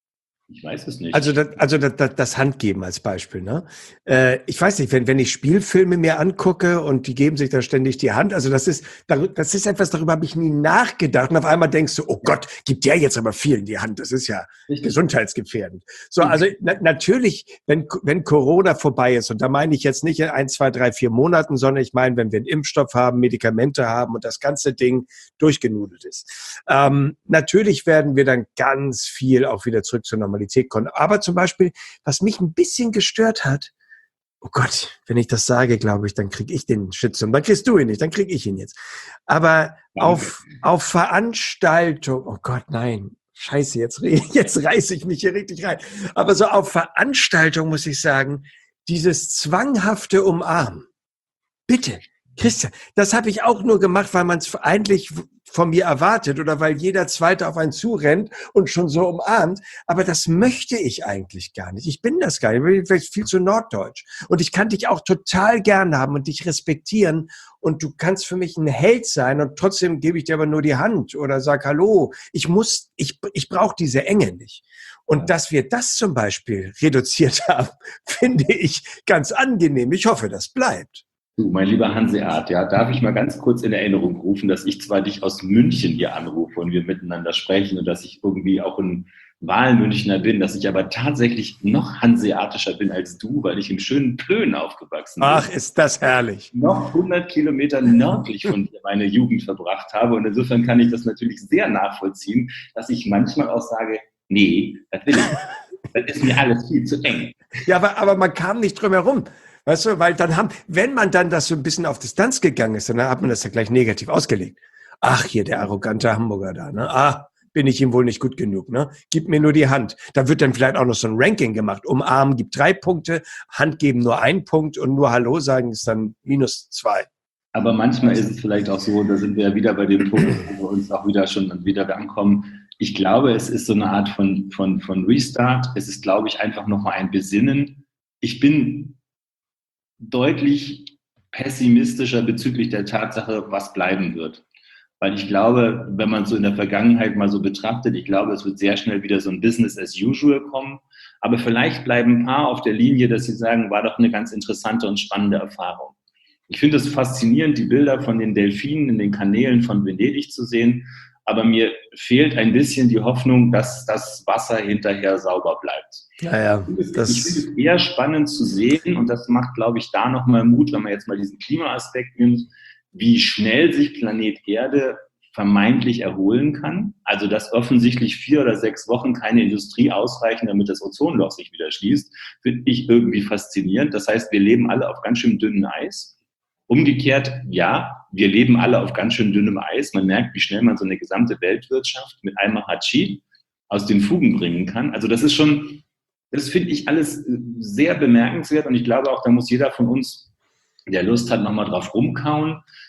ich weiß es nicht. Also das Handgeben als Beispiel, ne? Ich weiß nicht, wenn ich Spielfilme mir angucke und die geben sich da ständig die Hand, also das ist etwas, darüber habe ich nie nachgedacht. Und auf einmal denkst du, oh Gott, gibt der jetzt aber vielen die Hand. Das ist ja gesundheitsgefährdend. So, also natürlich, wenn Corona vorbei ist, und da meine ich jetzt nicht in 1, 2, 3, 4 Monaten, sondern ich meine, wenn wir einen Impfstoff haben, Medikamente haben und das ganze Ding durchgenudelt ist. Natürlich werden wir dann ganz viel auch wieder zurück zur Normalität kommen. Aber zum Beispiel, was mich ein bisschen gestört hat, oh Gott, wenn ich das sage, glaube ich, dann kriege ich den Shitstorm. Dann kriegst du ihn nicht, dann kriege ich ihn jetzt. Aber auf Veranstaltung, oh Gott, nein, scheiße, jetzt reiße ich mich hier richtig rein. Aber so auf Veranstaltung muss ich sagen, dieses zwanghafte Umarmen. Bitte, Christian, das habe ich auch nur gemacht, weil man es eigentlich von mir erwartet oder weil jeder Zweite auf einen zurennt und schon so umarmt. Aber das möchte ich eigentlich gar nicht. Ich bin das gar nicht. Ich bin viel zu norddeutsch. Und ich kann dich auch total gern haben und dich respektieren. Und du kannst für mich ein Held sein und trotzdem gebe ich dir aber nur die Hand oder sag Hallo. Ich brauche diese Enge nicht. Und dass wir das zum Beispiel reduziert haben, finde ich ganz angenehm. Ich hoffe, das bleibt. Du, mein lieber Hanseat, ja, darf ich mal ganz kurz in Erinnerung rufen, dass ich zwar dich aus München hier anrufe und wir miteinander sprechen und dass ich irgendwie auch ein Wahlmünchner bin, dass ich aber tatsächlich noch hanseatischer bin als du, weil ich im schönen Plön aufgewachsen bin. Ach, ist das herrlich. Noch 100 Kilometer nördlich von dir meine Jugend verbracht habe und insofern kann ich das natürlich sehr nachvollziehen, dass ich manchmal auch sage, nee, das will ich nicht. Das ist mir alles viel zu eng. Ja, aber man kam nicht drum herum. Weißt du, weil wenn man dann das so ein bisschen auf Distanz gegangen ist, dann hat man das ja gleich negativ ausgelegt. Ach, hier der arrogante Hamburger da, ne? Ah, bin ich ihm wohl nicht gut genug, ne? Gib mir nur die Hand. Da wird dann vielleicht auch noch so ein Ranking gemacht. Umarmen gibt 3 Punkte, Hand geben nur 1 Punkt und nur Hallo sagen ist dann -2. Aber manchmal ist es vielleicht auch so, da sind wir ja wieder bei dem Punkt, wo wir uns auch wieder ankommen. Ich glaube, es ist so eine Art von Restart. Es ist, glaube ich, einfach nochmal ein Besinnen. Ich bin deutlich pessimistischer bezüglich der Tatsache, was bleiben wird. Weil ich glaube, wenn man so in der Vergangenheit mal so betrachtet, ich glaube, es wird sehr schnell wieder so ein Business as usual kommen. Aber vielleicht bleiben ein paar auf der Linie, dass sie sagen, war doch eine ganz interessante und spannende Erfahrung. Ich finde es faszinierend, die Bilder von den Delfinen in den Kanälen von Venedig zu sehen. Aber mir fehlt ein bisschen die Hoffnung, dass das Wasser hinterher sauber bleibt. Ja, ich finde es eher spannend zu sehen und das macht, glaube ich, da nochmal Mut, wenn man jetzt mal diesen Klimaaspekt nimmt, wie schnell sich Planet Erde vermeintlich erholen kann. Also, dass offensichtlich 4 oder 6 Wochen keine Industrie ausreichen, damit das Ozonloch sich wieder schließt, finde ich irgendwie faszinierend. Das heißt, wir leben alle auf ganz schön dünnem Eis. Umgekehrt, ja, wir leben alle auf ganz schön dünnem Eis. Man merkt, wie schnell man so eine gesamte Weltwirtschaft mit einmal Hatschi aus den Fugen bringen kann. Also das finde ich alles sehr bemerkenswert und ich glaube auch, da muss jeder von uns, der Lust hat, nochmal drauf rumkauen.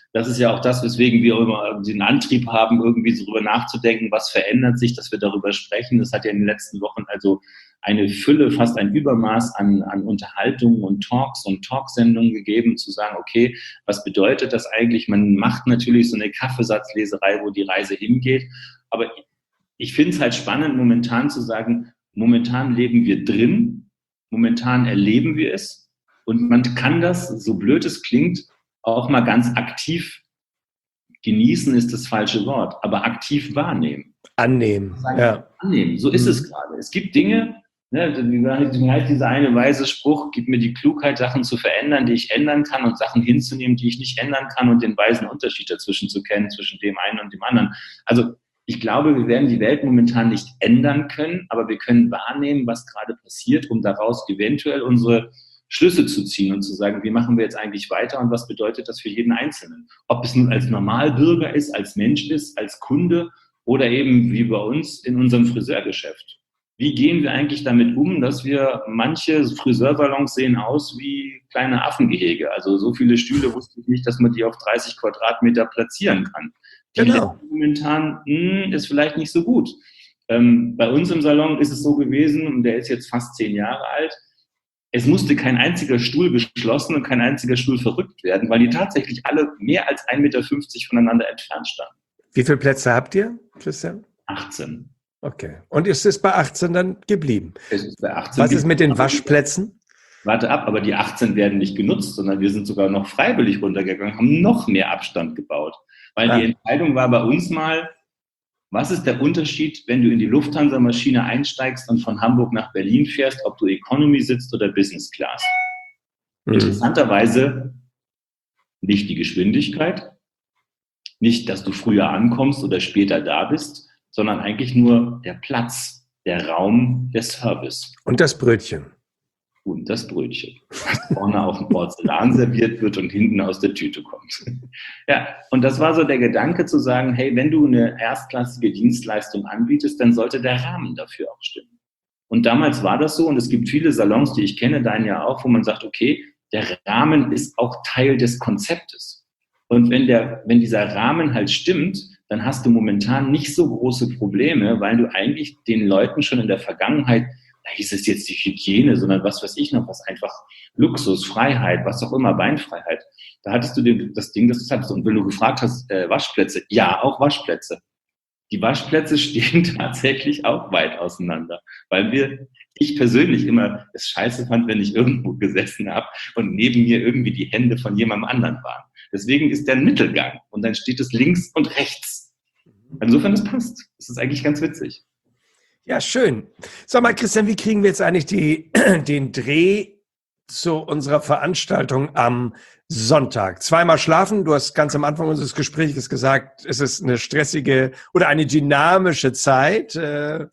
Das ist ja auch das, weswegen wir immer den Antrieb haben, irgendwie so darüber nachzudenken, was verändert sich, dass wir darüber sprechen. Das hat ja in den letzten Wochen also eine Fülle, fast ein Übermaß an Unterhaltungen und Talks und Talksendungen gegeben, zu sagen, okay, was bedeutet das eigentlich? Man macht natürlich so eine Kaffeesatzleserei, wo die Reise hingeht. Aber ich finde es halt spannend, momentan zu sagen, momentan leben wir drin, momentan erleben wir es. Und man kann das, so blöd es klingt, auch mal ganz aktiv genießen, ist das falsche Wort, aber aktiv wahrnehmen. Annehmen, ja. Annehmen, so ist es gerade. Es gibt Dinge, ne, wie heißt dieser eine weise Spruch, gib mir die Klugheit, Sachen zu verändern, die ich ändern kann, und Sachen hinzunehmen, die ich nicht ändern kann, und den weisen Unterschied dazwischen zu kennen, zwischen dem einen und dem anderen. Also ich glaube, wir werden die Welt momentan nicht ändern können, aber wir können wahrnehmen, was gerade passiert, um daraus eventuell unsere Schlüsse zu ziehen und zu sagen, wie machen wir jetzt eigentlich weiter und was bedeutet das für jeden Einzelnen? Ob es nun als Normalbürger ist, als Mensch ist, als Kunde oder eben wie bei uns in unserem Friseurgeschäft. Wie gehen wir eigentlich damit um, dass wir manche Friseursalons sehen aus wie kleine Affengehege? Also so viele Stühle wusste ich nicht, dass man die auf 30 Quadratmeter platzieren kann. Die Genau. momentan ist vielleicht nicht so gut. Bei uns im Salon ist es so gewesen, und der ist jetzt fast 10 Jahre alt, es musste kein einziger Stuhl geschlossen und kein einziger Stuhl verrückt werden, weil die tatsächlich alle mehr als 1,50 Meter voneinander entfernt standen. Wie viele Plätze habt ihr, Christian? 18. Okay. Und ist es bei 18 dann geblieben? Es ist bei 18 Was ist mit den Waschplätzen? Warte ab, aber die 18 werden nicht genutzt, sondern wir sind sogar noch freiwillig runtergegangen, haben noch mehr Abstand gebaut. Weil die Entscheidung war bei uns mal, was ist der Unterschied, wenn du in die Lufthansa-Maschine einsteigst und von Hamburg nach Berlin fährst, ob du Economy sitzt oder Business Class? Interessanterweise nicht die Geschwindigkeit, nicht, dass du früher ankommst oder später da bist, sondern eigentlich nur der Platz, der Raum, der Service. Und das Brötchen. Und das Brötchen, das vorne auf dem Porzellan serviert wird und hinten aus der Tüte kommt. Ja, und das war so der Gedanke zu sagen, hey, wenn du eine erstklassige Dienstleistung anbietest, dann sollte der Rahmen dafür auch stimmen. Und damals war das so, und es gibt viele Salons, die ich kenne, deinen ja auch, wo man sagt, okay, der Rahmen ist auch Teil des Konzeptes. Und wenn dieser Rahmen halt stimmt, dann hast du momentan nicht so große Probleme, weil du eigentlich den Leuten schon in der Vergangenheit, da hieß es jetzt die Hygiene, sondern was weiß ich noch, was einfach Luxus, Freiheit, was auch immer, Beinfreiheit. Da hattest du das Ding, das du hattest. Und wenn du gefragt hast, Waschplätze, ja, auch Waschplätze. Die Waschplätze stehen tatsächlich auch weit auseinander, weil ich persönlich immer es scheiße fand, wenn ich irgendwo gesessen habe und neben mir irgendwie die Hände von jemandem anderen waren. Deswegen ist der ein Mittelgang und dann steht es links und rechts. Insofern, das passt. Das ist eigentlich ganz witzig. Ja, schön. Sag mal, Christian, wie kriegen wir jetzt eigentlich den Dreh zu unserer Veranstaltung am Sonntag? Zweimal schlafen. Du hast ganz am Anfang unseres Gesprächs gesagt, es ist eine stressige oder eine dynamische Zeit, denn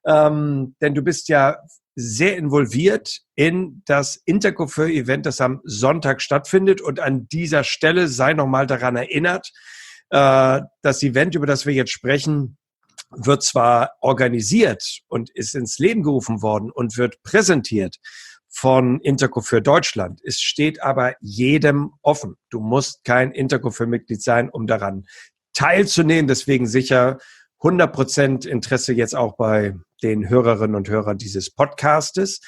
du bist ja sehr involviert in das Intercoiffeur-Event, das am Sonntag stattfindet. Und an dieser Stelle sei nochmal daran erinnert, das Event, über das wir jetzt sprechen, wird zwar organisiert und ist ins Leben gerufen worden und wird präsentiert von Intercoiffeur Deutschland. Es steht aber jedem offen. Du musst kein Intercoiffeur-Mitglied sein, um daran teilzunehmen. Deswegen sicher 100% Interesse jetzt auch bei den Hörerinnen und Hörern dieses Podcastes.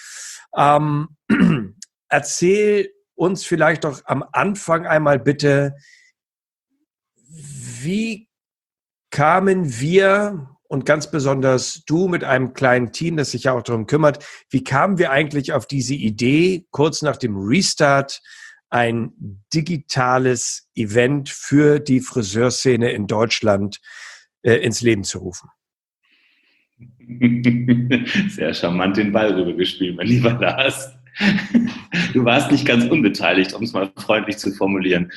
Erzähl uns vielleicht doch am Anfang einmal bitte, wie kamen wir und ganz besonders du mit einem kleinen Team, das sich ja auch darum kümmert, wie kamen wir eigentlich auf diese Idee, kurz nach dem Restart ein digitales Event für die Friseurszene in Deutschland ins Leben zu rufen? Sehr charmant den Ball rübergespielt, mein lieber Lars. Du warst nicht ganz unbeteiligt, um es mal freundlich zu formulieren.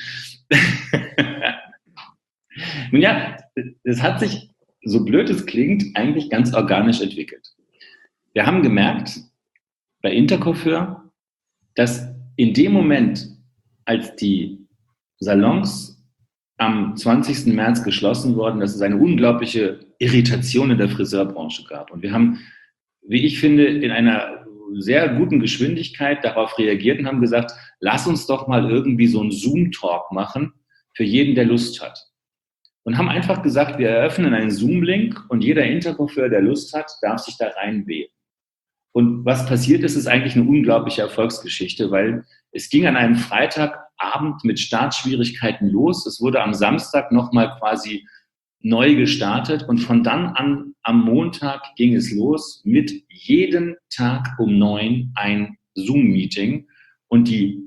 Nun ja, es hat sich, so blöd es klingt, eigentlich ganz organisch entwickelt. Wir haben gemerkt, bei Intercoiffeur, dass in dem Moment, als die Salons am 20. März geschlossen wurden, dass es eine unglaubliche Irritation in der Friseurbranche gab. Und wir haben, wie ich finde, in einer sehr guten Geschwindigkeit darauf reagiert und haben gesagt, lass uns doch mal irgendwie so einen Zoom-Talk machen, für jeden, der Lust hat. Und haben einfach gesagt, wir eröffnen einen Zoom-Link und jeder Intercoiffeur, der Lust hat, darf sich da reinwählen. Und was passiert ist, ist eigentlich eine unglaubliche Erfolgsgeschichte, weil es ging an einem Freitagabend mit Startschwierigkeiten los. Es wurde am Samstag nochmal quasi neu gestartet und von dann an am Montag ging es los mit jeden Tag um 9 ein Zoom-Meeting. Und die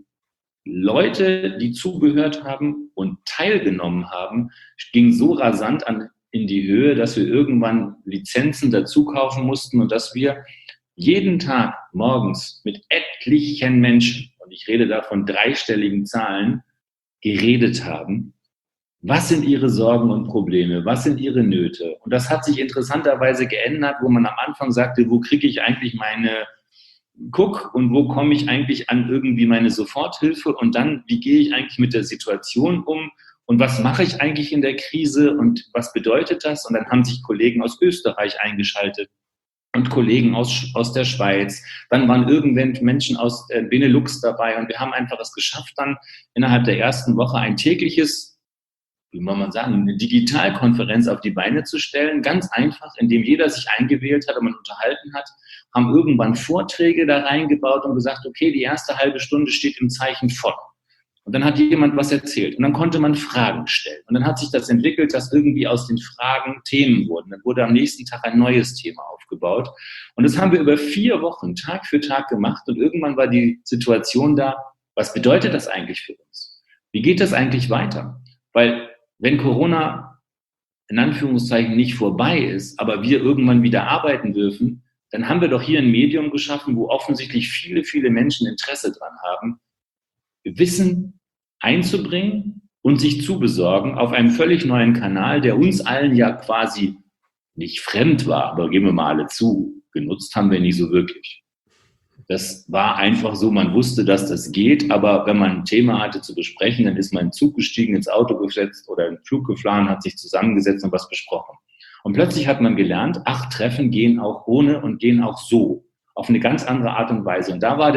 Leute, die zugehört haben und teilgenommen haben, gingen so rasant in die Höhe, dass wir irgendwann Lizenzen dazu kaufen mussten und dass wir jeden Tag morgens mit etlichen Menschen, und ich rede da von dreistelligen Zahlen, geredet haben. Was sind ihre Sorgen und Probleme? Was sind ihre Nöte? Und das hat sich interessanterweise geändert, wo man am Anfang sagte, wo kriege ich eigentlich meine Guck und wo komme ich eigentlich an irgendwie meine Soforthilfe und dann, wie gehe ich eigentlich mit der Situation um und was mache ich eigentlich in der Krise und was bedeutet das? Und dann haben sich Kollegen aus Österreich eingeschaltet und Kollegen aus der Schweiz. Dann waren irgendwann Menschen aus Benelux dabei und wir haben einfach es geschafft, dann innerhalb der ersten Woche ein tägliches, wie soll man sagen, eine Digitalkonferenz auf die Beine zu stellen, ganz einfach, indem jeder sich eingewählt hat und man unterhalten hat, haben irgendwann Vorträge da reingebaut und gesagt, okay, die erste halbe Stunde steht im Zeichen von. Und dann hat jemand was erzählt und dann konnte man Fragen stellen. Und dann hat sich das entwickelt, dass irgendwie aus den Fragen Themen wurden. Dann wurde am nächsten Tag ein neues Thema aufgebaut. Und das haben wir über 4 Wochen Tag für Tag gemacht und irgendwann war die Situation da, was bedeutet das eigentlich für uns? Wie geht das eigentlich weiter? Weil wenn Corona in Anführungszeichen nicht vorbei ist, aber wir irgendwann wieder arbeiten dürfen, dann haben wir doch hier ein Medium geschaffen, wo offensichtlich viele, viele Menschen Interesse dran haben, Wissen einzubringen und sich zu besorgen auf einem völlig neuen Kanal, der uns allen ja quasi nicht fremd war, aber geben wir mal alle zu, genutzt haben wir nicht so wirklich. Das war einfach so, man wusste, dass das geht, aber wenn man ein Thema hatte zu besprechen, dann ist man in den Zug gestiegen, ins Auto gesetzt oder in den Flug gefahren, hat sich zusammengesetzt und was besprochen. Und plötzlich hat man gelernt, Treffen gehen auch ohne und gehen auch so, auf eine ganz andere Art und Weise. Und da war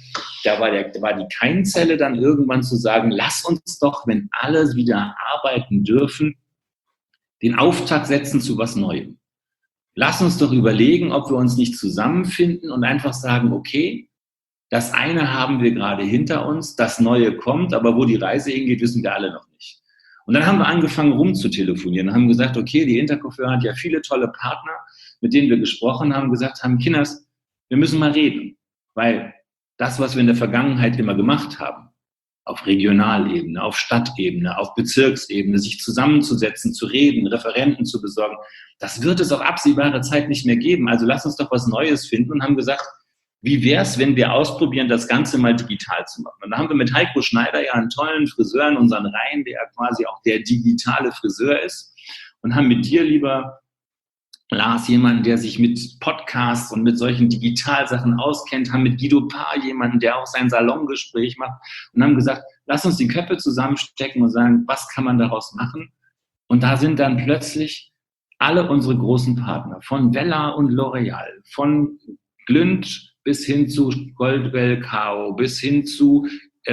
die Keimzelle dann irgendwann zu sagen, lass uns doch, wenn alle wieder arbeiten dürfen, den Auftakt setzen zu was Neuem. Lass uns doch überlegen, ob wir uns nicht zusammenfinden und einfach sagen, okay, das eine haben wir gerade hinter uns, das Neue kommt, aber wo die Reise hingeht, wissen wir alle noch nicht. Und dann haben wir angefangen rumzutelefonieren und haben gesagt, okay, die Intercoiffeur hat ja viele tolle Partner, mit denen wir gesprochen haben, gesagt haben, Kinders, wir müssen mal reden, weil das, was wir in der Vergangenheit immer gemacht haben, auf Regionalebene, auf Stadtebene, auf Bezirksebene, sich zusammenzusetzen, zu reden, Referenten zu besorgen, das wird es auf absehbare Zeit nicht mehr geben. Also lass uns doch was Neues finden und haben gesagt, wie wäre es, wenn wir ausprobieren, das Ganze mal digital zu machen? Und da haben wir mit Heiko Schneider ja einen tollen Friseur in unseren Reihen, der quasi auch der digitale Friseur ist und haben mit dir, lieber Lars, jemanden, der sich mit Podcasts und mit solchen Digitalsachen auskennt, haben mit Guido Paar jemanden, der auch sein Salongespräch macht und haben gesagt, lass uns die Köpfe zusammenstecken und sagen, was kann man daraus machen? Und da sind dann plötzlich alle unsere großen Partner, von Vella und L'Oreal, von Glünd bis hin zu Goldwell Kao, bis hin zu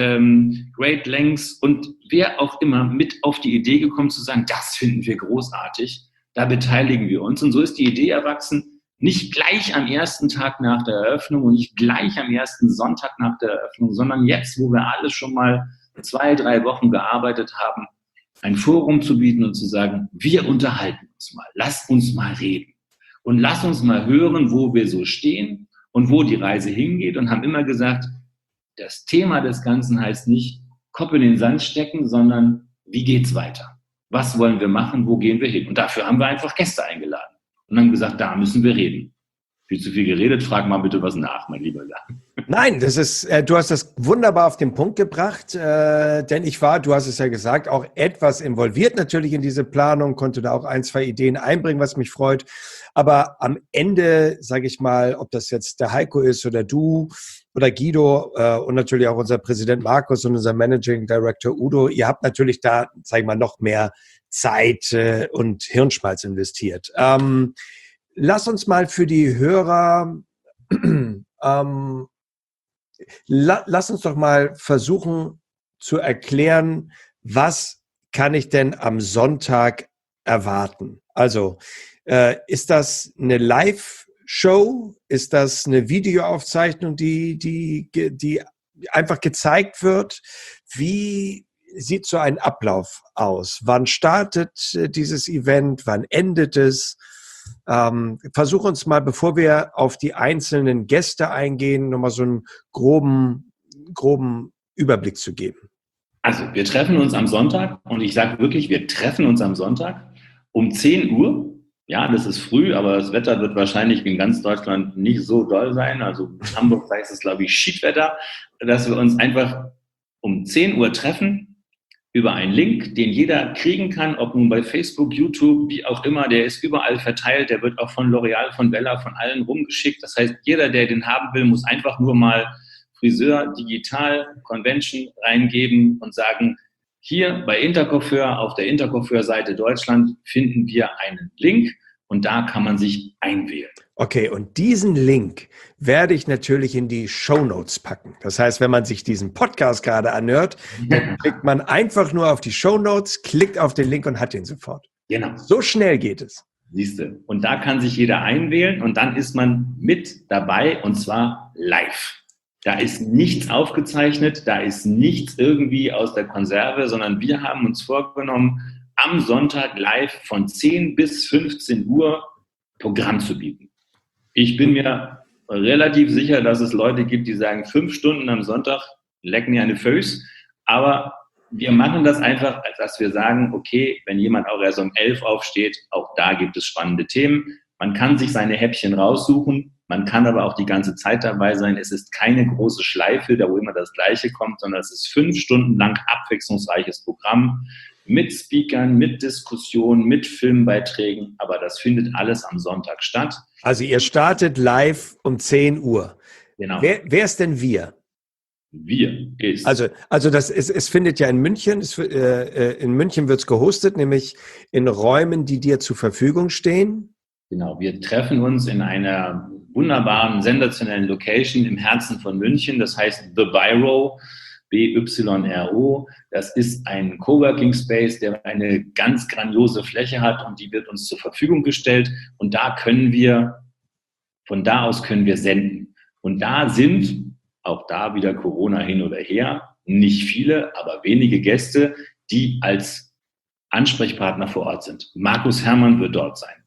Great Lengths und wer auch immer mit auf die Idee gekommen zu sagen, das finden wir großartig. Da beteiligen wir uns. Und so ist die Idee erwachsen, nicht gleich am ersten Tag nach der Eröffnung und nicht gleich am ersten Sonntag nach der Eröffnung, sondern jetzt, wo wir alle schon mal 2-3 Wochen gearbeitet haben, ein Forum zu bieten und zu sagen, wir unterhalten uns mal, lasst uns mal reden und lasst uns mal hören, wo wir so stehen und wo die Reise hingeht und haben immer gesagt, das Thema des Ganzen heißt nicht Kopf in den Sand stecken, sondern wie geht's weiter? Was wollen wir machen? Wo gehen wir hin? Und dafür haben wir einfach Gäste eingeladen und haben gesagt, da müssen wir reden. Viel zu viel geredet, frag mal bitte was nach, mein lieber Jan. Nein, das ist, du hast das wunderbar auf den Punkt gebracht, denn ich war, du hast es ja gesagt, auch etwas involviert natürlich in diese Planung, konnte da auch 1-2 Ideen einbringen, was mich freut. Aber am Ende, sage ich mal, ob das jetzt der Heiko ist oder du oder Guido und natürlich auch unser Präsident Markus und unser Managing Director Udo, ihr habt natürlich da, sage ich mal, noch mehr Zeit und Hirnschmalz investiert. Lass uns mal für die Hörer, lass uns doch mal versuchen zu erklären, was kann ich denn am Sonntag erwarten? Also, ist das eine Live-Show? Ist das eine Videoaufzeichnung, die einfach gezeigt wird? Wie sieht so ein Ablauf aus? Wann startet dieses Event? Wann endet es? Versuch uns mal, bevor wir auf die einzelnen Gäste eingehen, nochmal so einen groben Überblick zu geben. Also, wir treffen uns am Sonntag und ich sage wirklich, wir treffen uns am Sonntag um 10 Uhr. Ja, das ist früh, aber das Wetter wird wahrscheinlich in ganz Deutschland nicht so doll sein. Also in Hamburg heißt es, glaube ich, Schiedwetter, dass wir uns einfach um 10 Uhr treffen über einen Link, den jeder kriegen kann, ob nun bei Facebook, YouTube, wie auch immer, der ist überall verteilt, der wird auch von L'Oreal, von Bella, von allen rumgeschickt. Das heißt, jeder, der den haben will, muss einfach nur mal Friseur, Digital, Convention reingeben und sagen, hier bei Intercoiffeur, auf der Intercoiffeur-Seite Deutschland finden wir einen Link und da kann man sich einwählen. Okay, und diesen Link werde ich natürlich in die Shownotes packen. Das heißt, wenn man sich diesen Podcast gerade anhört, dann klickt man einfach nur auf die Shownotes, klickt auf den Link und hat den sofort. Genau. So schnell geht es. Siehste. Und da kann sich jeder einwählen und dann ist man mit dabei und zwar live. Da ist nichts aufgezeichnet, da ist nichts irgendwie aus der Konserve, sondern wir haben uns vorgenommen, am Sonntag live von 10 bis 15 Uhr Programm zu bieten. Ich bin mir relativ sicher, dass es Leute gibt, die sagen, 5 Stunden am Sonntag, leck mir eine Föß. Aber wir machen das einfach, dass wir sagen, okay, wenn jemand auch erst um 11 aufsteht, auch da gibt es spannende Themen. Man kann sich seine Häppchen raussuchen, man kann aber auch die ganze Zeit dabei sein. Es ist keine große Schleife, da wo immer das Gleiche kommt, sondern es ist 5 Stunden lang abwechslungsreiches Programm mit Speakern, mit Diskussionen, mit Filmbeiträgen. Aber das findet alles am Sonntag statt. Also ihr startet live um 10 Uhr. Genau. Wer ist denn wir? Wir ist. Also es findet ja in München, in München wird es gehostet, nämlich in Räumen, die dir zur Verfügung stehen. Genau, wir treffen uns in einer wunderbaren, sensationellen Location im Herzen von München. Das heißt The Byro, BYRO. Das ist ein Coworking Space, der eine ganz grandiose Fläche hat und die wird uns zur Verfügung gestellt. Und von da aus können wir senden. Und da sind, auch da wieder Corona hin oder her, nicht viele, aber wenige Gäste, die als Ansprechpartner vor Ort sind. Markus Herrmann wird dort sein.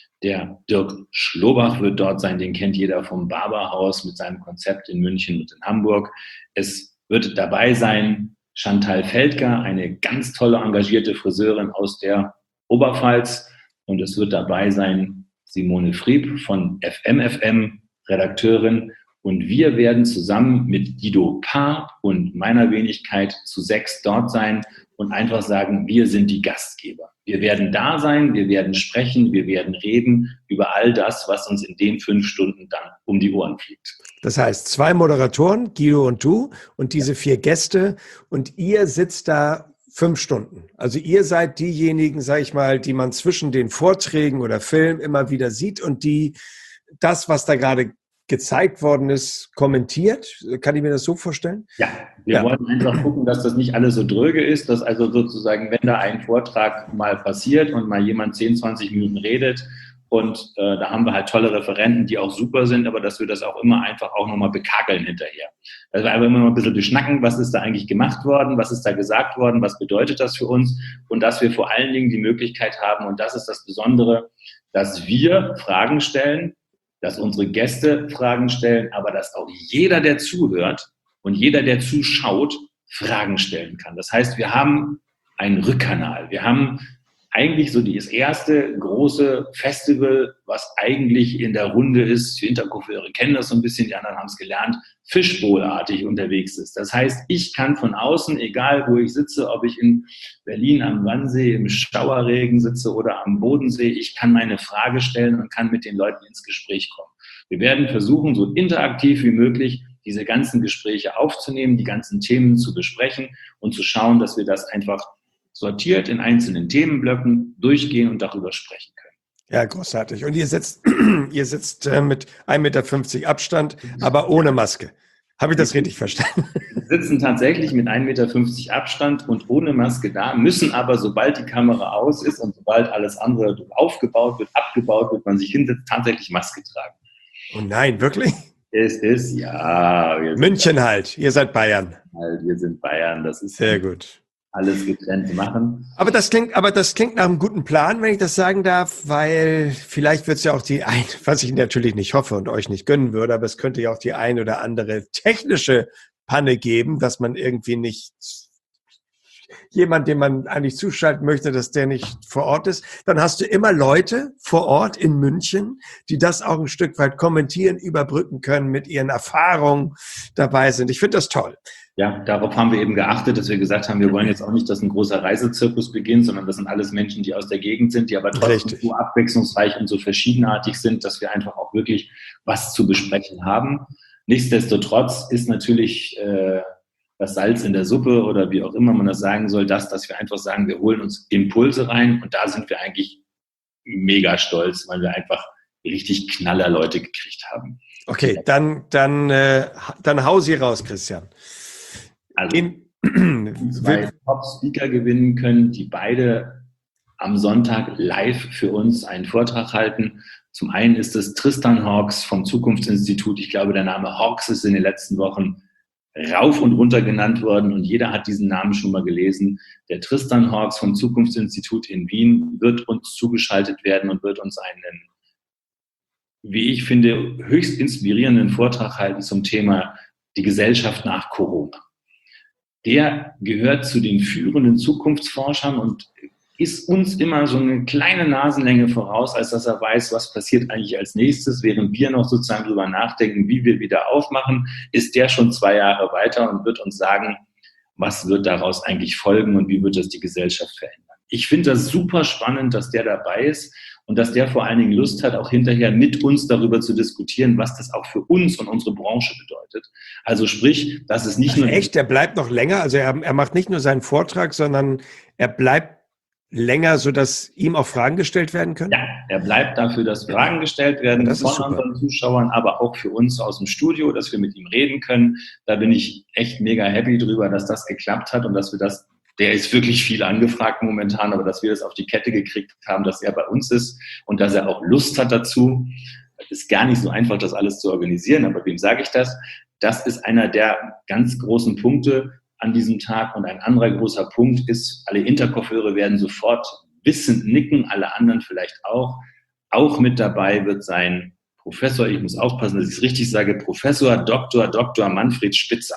Der Dirk Schlobach wird dort sein, den kennt jeder vom Barberhaus mit seinem Konzept in München und in Hamburg. Es wird dabei sein Chantal Feldger, eine ganz tolle, engagierte Friseurin aus der Oberpfalz. Und es wird dabei sein Simone Frieb von FMFM, Redakteurin. Und wir werden zusammen mit Guido Paar und meiner Wenigkeit zu 6 dort sein und einfach sagen, wir sind die Gastgeber. Wir werden da sein, wir werden sprechen, wir werden reden über all das, was uns in den 5 Stunden dann um die Ohren fliegt. Das heißt, 2 Moderatoren, Guido und du, und diese 4 Gäste, und ihr sitzt da 5 Stunden. Also ihr seid diejenigen, sag ich mal, die man zwischen den Vorträgen oder Filmen immer wieder sieht und die das, was da gerade gezeigt worden ist, kommentiert. Kann ich mir das so vorstellen? Ja, wir wollen einfach gucken, dass das nicht alles so dröge ist, dass also sozusagen, wenn da ein Vortrag mal passiert und mal jemand 10, 20 Minuten redet und da haben wir halt tolle Referenten, die auch super sind, aber dass wir das auch immer einfach auch nochmal bekakeln hinterher. Dass wir einfach immer noch ein bisschen beschnacken, was ist da eigentlich gemacht worden, was ist da gesagt worden, was bedeutet das für uns und dass wir vor allen Dingen die Möglichkeit haben, und das ist das Besondere, dass wir Fragen stellen, dass unsere Gäste Fragen stellen, aber dass auch jeder, der zuhört und jeder, der zuschaut, Fragen stellen kann. Das heißt, wir haben einen Rückkanal. Wir haben eigentlich so das erste große Festival, was eigentlich in der Runde ist. Die Intercoiffeure kennen das so ein bisschen, die anderen haben es gelernt, Fishbowl-artig unterwegs ist. Das heißt, ich kann von außen, egal wo ich sitze, ob ich in Berlin am Wannsee im Schauerregen sitze oder am Bodensee, ich kann meine Frage stellen und kann mit den Leuten ins Gespräch kommen. Wir werden versuchen, so interaktiv wie möglich diese ganzen Gespräche aufzunehmen, die ganzen Themen zu besprechen und zu schauen, dass wir das einfach sortiert in einzelnen Themenblöcken durchgehen und darüber sprechen können. Ja, großartig. Und ihr sitzt mit 1,50 Meter Abstand, aber ohne Maske. Habe ich das richtig verstanden? Wir sitzen tatsächlich mit 1,50 Meter Abstand und ohne Maske da, müssen aber, sobald die Kamera aus ist und sobald alles andere aufgebaut wird, abgebaut wird, man sich hinsetzt, tatsächlich Maske tragen. Oh nein, wirklich? Es ist, ja. München halt, ihr seid Bayern. Wir sind Bayern, das ist sehr gut. Alles getrennt machen. Aber das klingt nach einem guten Plan, wenn ich das sagen darf, weil vielleicht wird es ja auch was ich natürlich nicht hoffe und euch nicht gönnen würde, aber es könnte ja auch die ein oder andere technische Panne geben, dass man irgendwie nicht jemand, den man eigentlich zuschalten möchte, dass der nicht vor Ort ist. Dann hast du immer Leute vor Ort in München, die das auch ein Stück weit kommentieren, überbrücken können, mit ihren Erfahrungen dabei sind. Ich finde das toll. Ja, darauf haben wir eben geachtet, dass wir gesagt haben, wir wollen jetzt auch nicht, dass ein großer Reisezirkus beginnt, sondern das sind alles Menschen, die aus der Gegend sind, die aber trotzdem so abwechslungsreich und so verschiedenartig sind, dass wir einfach auch wirklich was zu besprechen haben. Nichtsdestotrotz ist natürlich das Salz in der Suppe oder wie auch immer man das sagen soll, dass wir einfach sagen, wir holen uns Impulse rein und da sind wir eigentlich mega stolz, weil wir einfach richtig knaller Leute gekriegt haben. Okay, dann hau sie raus, Christian. Also, zwei Top-Speaker gewinnen können, die beide am Sonntag live für uns einen Vortrag halten. Zum einen ist es Tristan Hawks vom Zukunftsinstitut. Ich glaube, der Name Hawks ist in den letzten Wochen rauf und runter genannt worden und jeder hat diesen Namen schon mal gelesen. Der Tristan Hawks vom Zukunftsinstitut in Wien wird uns zugeschaltet werden und wird uns einen, wie ich finde, höchst inspirierenden Vortrag halten zum Thema die Gesellschaft nach Corona. Der gehört zu den führenden Zukunftsforschern und ist uns immer so eine kleine Nasenlänge voraus, als dass er weiß, was passiert eigentlich als nächstes. Während wir noch sozusagen drüber nachdenken, wie wir wieder aufmachen, ist der schon 2 Jahre weiter und wird uns sagen, was wird daraus eigentlich folgen und wie wird das die Gesellschaft verändern. Ich finde das super spannend, dass der dabei ist und dass der vor allen Dingen Lust hat, auch hinterher mit uns darüber zu diskutieren, was das auch für uns und unsere Branche bedeutet. Also sprich, dass es nicht nur... Echt? Der bleibt noch länger? Also er macht nicht nur seinen Vortrag, sondern er bleibt länger, sodass ihm auch Fragen gestellt werden können? Ja, er bleibt dafür, dass Fragen gestellt werden von unseren Zuschauern, aber auch für uns aus dem Studio, dass wir mit ihm reden können. Da bin ich echt mega happy drüber, dass das geklappt hat und dass wir das, der ist wirklich viel angefragt momentan, aber dass wir das auf die Kette gekriegt haben, dass er bei uns ist und dass er auch Lust hat dazu. Es ist gar nicht so einfach, das alles zu organisieren, aber wem sage ich das? Das ist einer der ganz großen Punkte an diesem Tag. Und ein anderer großer Punkt ist, alle Interkopfhörer werden sofort wissend nicken, alle anderen vielleicht auch. Auch mit dabei wird sein Professor, ich muss aufpassen, dass ich es richtig sage, Professor Dr. Manfred Spitzer.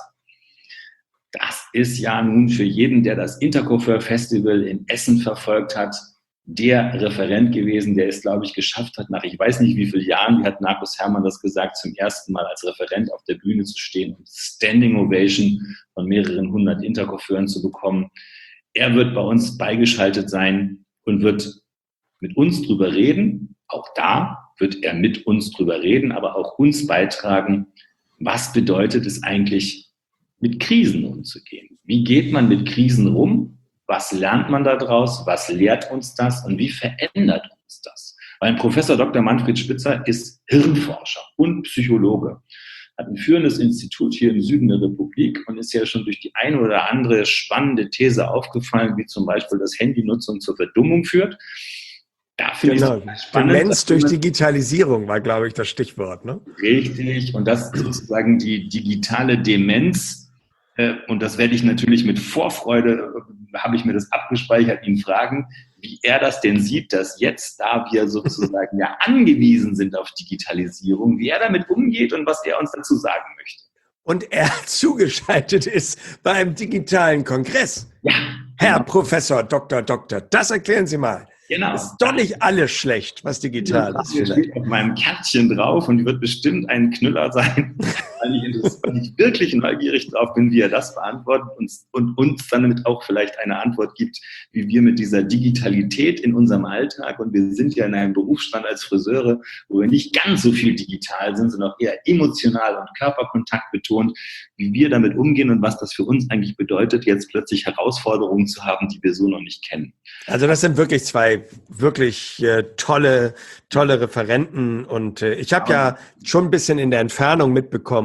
Das ist ja nun für jeden, der das Interkopfhör-Festival in Essen verfolgt hat, der Referent gewesen, der es, glaube ich, geschafft hat, nach ich weiß nicht wie vielen Jahren, wie hat Markus Herrmann das gesagt, zum ersten Mal als Referent auf der Bühne zu stehen und Standing Ovation von mehreren 100 Interkopfhörern zu bekommen. Er wird bei uns beigeschaltet sein und wird mit uns drüber reden. Auch da wird er mit uns drüber reden, aber auch uns beitragen, was bedeutet es eigentlich, mit Krisen umzugehen? Wie geht man mit Krisen um? Was lernt man daraus? Was lehrt uns das? Und wie verändert uns das? Weil Professor Dr. Manfred Spitzer ist Hirnforscher und Psychologe, hat ein führendes Institut hier im Süden der Republik und ist ja schon durch die eine oder andere spannende These aufgefallen, wie zum Beispiel, dass Handynutzung zur Verdummung führt. Da finde ich es spannend. Demenz durch Digitalisierung war, glaube ich, das Stichwort, ne? Richtig. Und das sozusagen die digitale Demenz. Und das werde ich natürlich mit Vorfreude, habe ich mir das abgespeichert, ihn fragen, wie er das denn sieht, dass jetzt, da wir sozusagen ja angewiesen sind auf Digitalisierung, wie er damit umgeht und was er uns dazu sagen möchte. Und er zugeschaltet ist bei einem digitalen Kongress. Ja. Herr Professor Dr. Das erklären Sie mal. Genau. Ist doch nicht alles schlecht, was digital ist. Das steht auf meinem Kärtchen drauf und wird bestimmt ein Knüller sein, weil ich wirklich neugierig drauf bin, wie er das beantwortet und uns dann damit auch vielleicht eine Antwort gibt, wie wir mit dieser Digitalität in unserem Alltag, und wir sind ja in einem Berufsstand als Friseure, wo wir nicht ganz so viel digital sind, sondern auch eher emotional und Körperkontakt betont, wie wir damit umgehen und was das für uns eigentlich bedeutet, jetzt plötzlich Herausforderungen zu haben, die wir so noch nicht kennen. Also das sind wirklich zwei wirklich tolle Referenten und ich habe ja schon ein bisschen in der Entfernung mitbekommen,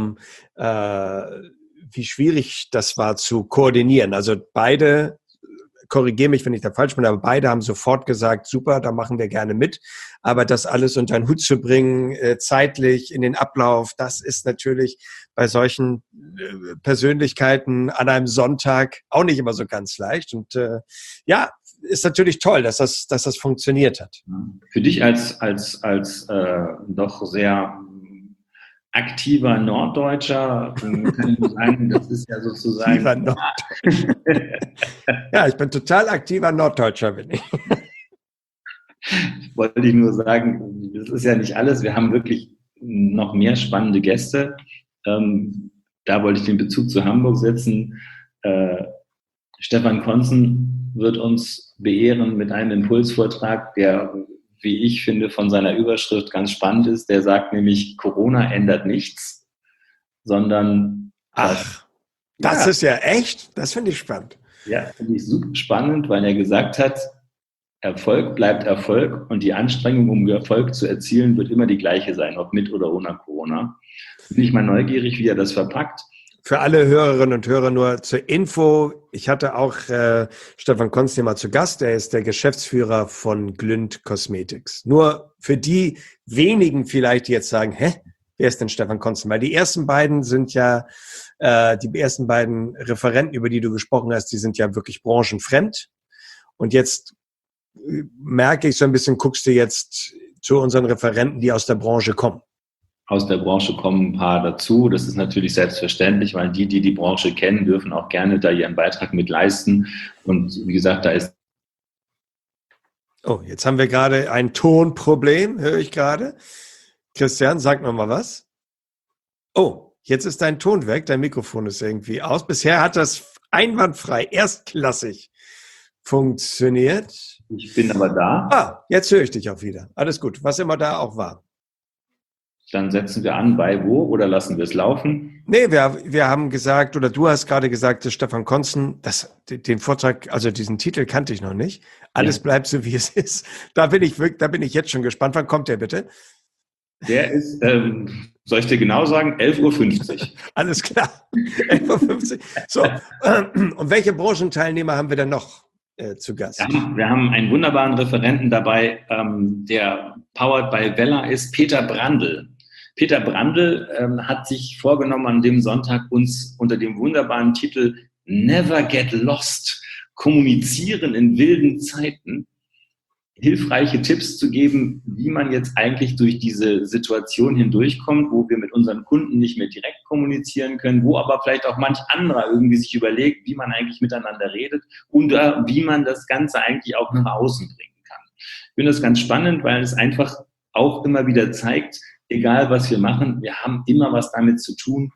mitbekommen, wie schwierig das war zu koordinieren. Also beide, korrigiere mich, wenn ich da falsch bin, aber beide haben sofort gesagt, super, da machen wir gerne mit. Aber das alles unter einen Hut zu bringen, zeitlich in den Ablauf, das ist natürlich bei solchen Persönlichkeiten an einem Sonntag auch nicht immer so ganz leicht. Und ja, ist natürlich toll, dass das funktioniert hat. Für dich als doch sehr aktiver Norddeutscher kann ich sagen, das ist ja sozusagen... Ja, ich bin total aktiver Norddeutscher, bin ich. Wollte ich nur sagen, das ist ja nicht alles. Wir haben wirklich noch mehr spannende Gäste. Da wollte ich den Bezug zu Hamburg setzen. Stefan Konzen wird uns beehren mit einem Impulsvortrag, der, wie ich finde, von seiner Überschrift ganz spannend ist. Der sagt nämlich, Corona ändert nichts, sondern... Das ist ja echt? Das finde ich spannend. Ja, finde ich super spannend, weil er gesagt hat, Erfolg bleibt Erfolg und die Anstrengung, um Erfolg zu erzielen, wird immer die gleiche sein, ob mit oder ohne Corona. Bin ich mal neugierig, wie er das verpackt. Für alle Hörerinnen und Hörer nur zur Info, ich hatte auch Stefan Konzen mal zu Gast, der ist der Geschäftsführer von Glünd Cosmetics. Nur für die wenigen vielleicht, die jetzt sagen, wer ist denn Stefan Konzen? Weil die ersten beiden sind ja, die ersten beiden Referenten, über die du gesprochen hast, die sind ja wirklich branchenfremd. Und jetzt merke ich so ein bisschen, guckst du jetzt zu unseren Referenten, die aus der Branche kommen. Aus der Branche kommen ein paar dazu. Das ist natürlich selbstverständlich, weil die Branche kennen, dürfen auch gerne da ihren Beitrag mit leisten. Und wie gesagt, da ist... Oh, jetzt haben wir gerade ein Tonproblem, höre ich gerade. Christian, sag noch mal was. Oh, jetzt ist dein Ton weg, dein Mikrofon ist irgendwie aus. Bisher hat das einwandfrei, erstklassig funktioniert. Ich bin aber da. Jetzt höre ich dich auch wieder. Alles gut, was immer da auch war. Dann setzen wir an bei wo oder lassen wir es laufen? Nee, wir haben gesagt, oder du hast gerade gesagt, dass Stefan Konzen, den Vortrag, also diesen Titel kannte ich noch nicht. Alles bleibt so, wie es ist. Da bin ich jetzt schon gespannt. Wann kommt der bitte? Der ist, soll ich dir genau sagen, 11.50 Uhr. Alles klar, 11.50 Uhr. So, und welche Branchenteilnehmer haben wir denn noch zu Gast? Wir haben einen wunderbaren Referenten dabei, der powered by Vella ist, Peter Brandl. Peter Brandl hat sich vorgenommen, an dem Sonntag uns unter dem wunderbaren Titel Never Get Lost, kommunizieren in wilden Zeiten, hilfreiche Tipps zu geben, wie man jetzt eigentlich durch diese Situation hindurchkommt, wo wir mit unseren Kunden nicht mehr direkt kommunizieren können, wo aber vielleicht auch manch anderer irgendwie sich überlegt, wie man eigentlich miteinander redet und wie man das Ganze eigentlich auch nach außen bringen kann. Ich finde das ganz spannend, weil es einfach auch immer wieder zeigt, egal was wir machen, wir haben immer was damit zu tun,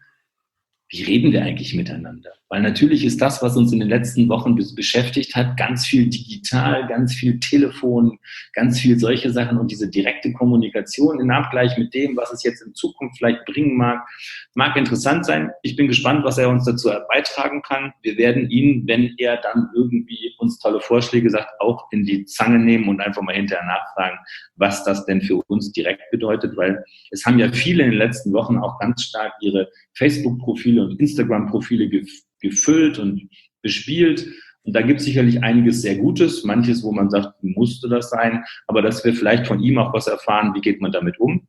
wie reden wir eigentlich miteinander? Weil natürlich ist das, was uns in den letzten Wochen beschäftigt hat, ganz viel digital, ganz viel Telefon, ganz viel solche Sachen und diese direkte Kommunikation im Abgleich mit dem, was es jetzt in Zukunft vielleicht bringen mag interessant sein. Ich bin gespannt, was er uns dazu beitragen kann. Wir werden ihn, wenn er dann irgendwie uns tolle Vorschläge sagt, auch in die Zange nehmen und einfach mal hinterher nachfragen, was das denn für uns direkt bedeutet, weil es haben ja viele in den letzten Wochen auch ganz stark ihre Facebook-Profile und Instagram-Profile gefüllt und bespielt. Und da gibt es sicherlich einiges sehr Gutes, manches, wo man sagt, musste das sein, aber dass wir vielleicht von ihm auch was erfahren, wie geht man damit um.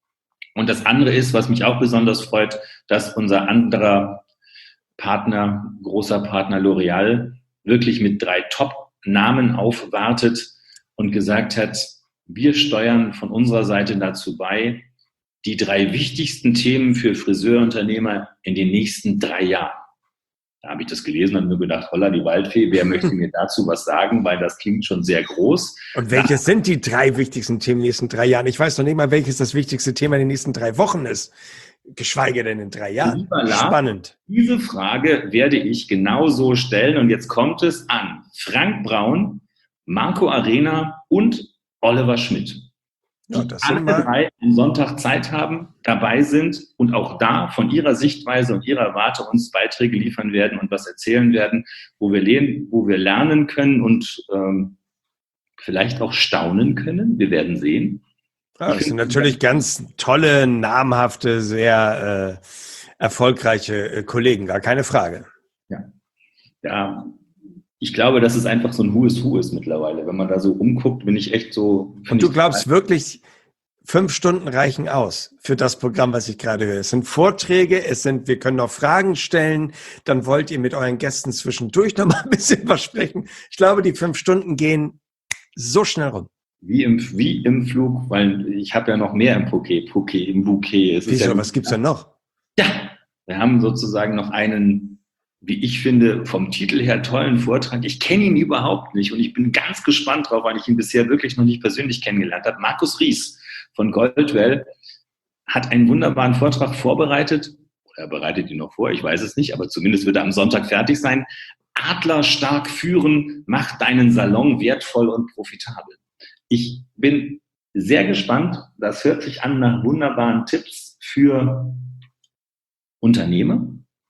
Und das andere ist, was mich auch besonders freut, dass unser anderer Partner, großer Partner L'Oréal, wirklich mit 3 Top-Namen aufwartet und gesagt hat, wir steuern von unserer Seite dazu bei, die 3 wichtigsten Themen für Friseurunternehmer in den nächsten 3 Jahren. Da habe ich das gelesen und mir gedacht, holla die Waldfee, wer möchte mir dazu was sagen, weil das klingt schon sehr groß. Und welches sind die 3 wichtigsten Themen in den nächsten 3 Jahren? Ich weiß noch nicht mal, welches das wichtigste Thema in den nächsten 3 Wochen ist. Geschweige denn in 3 Jahren. Spannend. Diese Frage werde ich genauso stellen und jetzt kommt es an Frank Braun, Marco Arena und Oliver Schmidt. Ja, die alle 3 am Sonntag Zeit haben, dabei sind und auch da von ihrer Sichtweise und ihrer Warte uns Beiträge liefern werden und was erzählen werden, wo wir lernen können und vielleicht auch staunen können. Wir werden sehen. Ja, das sind natürlich ganz tolle, namhafte, sehr erfolgreiche Kollegen, gar keine Frage. Ja, ich glaube, dass es einfach so ein Who is Who ist mittlerweile. Wenn man da so umguckt, bin ich echt so... Und du glaubst wirklich, 5 Stunden reichen aus für das Programm, was ich gerade höre. Es sind Vorträge, wir können noch Fragen stellen, dann wollt ihr mit euren Gästen zwischendurch noch mal ein bisschen was sprechen. Ich glaube, die 5 Stunden gehen so schnell rum. Wie im Flug, weil ich habe ja noch mehr im Bouquet. Wieso, was gibt's denn noch? Ja, wir haben sozusagen noch einen, wie ich finde, vom Titel her tollen Vortrag. Ich kenne ihn überhaupt nicht und ich bin ganz gespannt drauf, weil ich ihn bisher wirklich noch nicht persönlich kennengelernt habe. Markus Ries von Goldwell hat einen wunderbaren Vortrag vorbereitet. Oder er bereitet ihn noch vor, ich weiß es nicht, aber zumindest wird er am Sonntag fertig sein. Adler stark führen, macht deinen Salon wertvoll und profitabel. Ich bin sehr gespannt. Das hört sich an nach wunderbaren Tipps für Unternehmer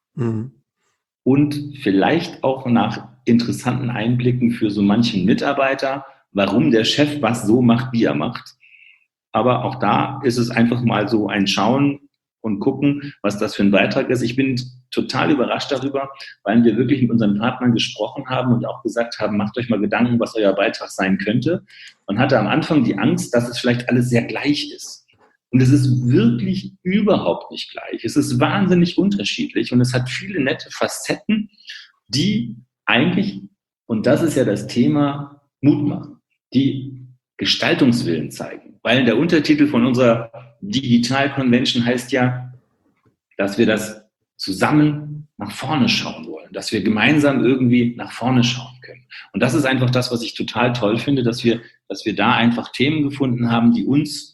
und vielleicht auch nach interessanten Einblicken für so manchen Mitarbeiter, warum der Chef was so macht, wie er macht. Aber auch da ist es einfach mal so ein Schauen und gucken, was das für ein Beitrag ist. Ich bin total überrascht darüber, weil wir wirklich mit unseren Partnern gesprochen haben und auch gesagt haben, macht euch mal Gedanken, was euer Beitrag sein könnte. Man hatte am Anfang die Angst, dass es vielleicht alles sehr gleich ist. Und es ist wirklich überhaupt nicht gleich. Es ist wahnsinnig unterschiedlich und es hat viele nette Facetten, die eigentlich, und das ist ja das Thema, Mut machen, die Gestaltungswillen zeigen. Weil der Untertitel von unserer Digital Convention heißt ja, dass wir das zusammen nach vorne schauen wollen, dass wir gemeinsam irgendwie nach vorne schauen können. Und das ist einfach das, was ich total toll finde, dass wir da einfach Themen gefunden haben, die uns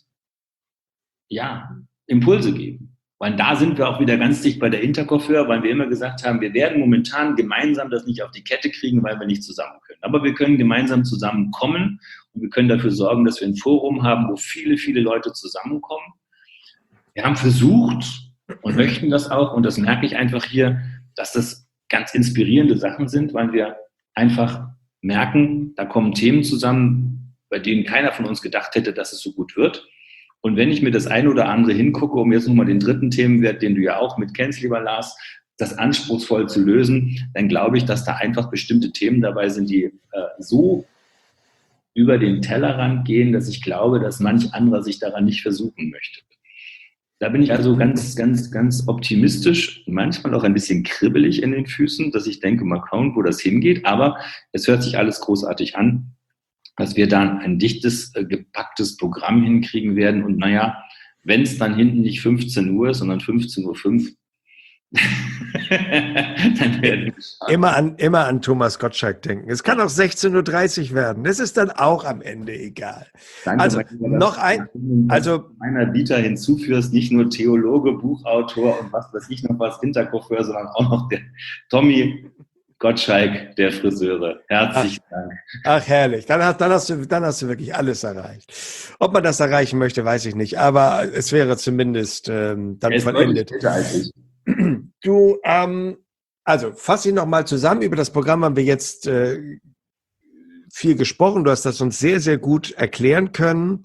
Impulse geben. Weil da sind wir auch wieder ganz dicht bei der Intercoiffeur, weil wir immer gesagt haben, wir werden momentan gemeinsam das nicht auf die Kette kriegen, weil wir nicht zusammen können. Aber wir können gemeinsam zusammenkommen und wir können dafür sorgen, dass wir ein Forum haben, wo viele, viele Leute zusammenkommen. Wir haben versucht und möchten das auch, und das merke ich einfach hier, dass das ganz inspirierende Sachen sind, weil wir einfach merken, da kommen Themen zusammen, bei denen keiner von uns gedacht hätte, dass es so gut wird. Und wenn ich mir das eine oder andere hingucke, um jetzt nochmal den dritten Themenwert, den du ja auch mit kennst, lieber Lars, das anspruchsvoll zu lösen, dann glaube ich, dass da einfach bestimmte Themen dabei sind, die so über den Tellerrand gehen, dass ich glaube, dass manch anderer sich daran nicht versuchen möchte. Da bin ich also ganz, ganz, ganz optimistisch, manchmal auch ein bisschen kribbelig in den Füßen, dass ich denke, mal schauen, wo das hingeht. Aber es hört sich alles großartig an, dass wir dann ein dichtes, gepacktes Programm hinkriegen werden. Und naja, wenn es dann hinten nicht 15 Uhr ist, sondern 15:05 Uhr, dann werden wir immer an Thomas Gottschalk denken. Es kann auch 16:30 Uhr werden. Das ist dann auch am Ende egal. Danke, also noch meiner Vita hinzuführst, nicht nur Theologe, Buchautor und was weiß ich noch was, Hinterkoiffeur, sondern auch noch der Tommy Gottschalk, der Friseure. Herzlichen Dank. Ach, herrlich. Dann hast du wirklich alles erreicht. Ob man das erreichen möchte, weiß ich nicht. Aber es wäre zumindest dann vollendet. Du, also fasse ich nochmal zusammen. Über das Programm haben wir jetzt viel gesprochen. Du hast das uns sehr, sehr gut erklären können.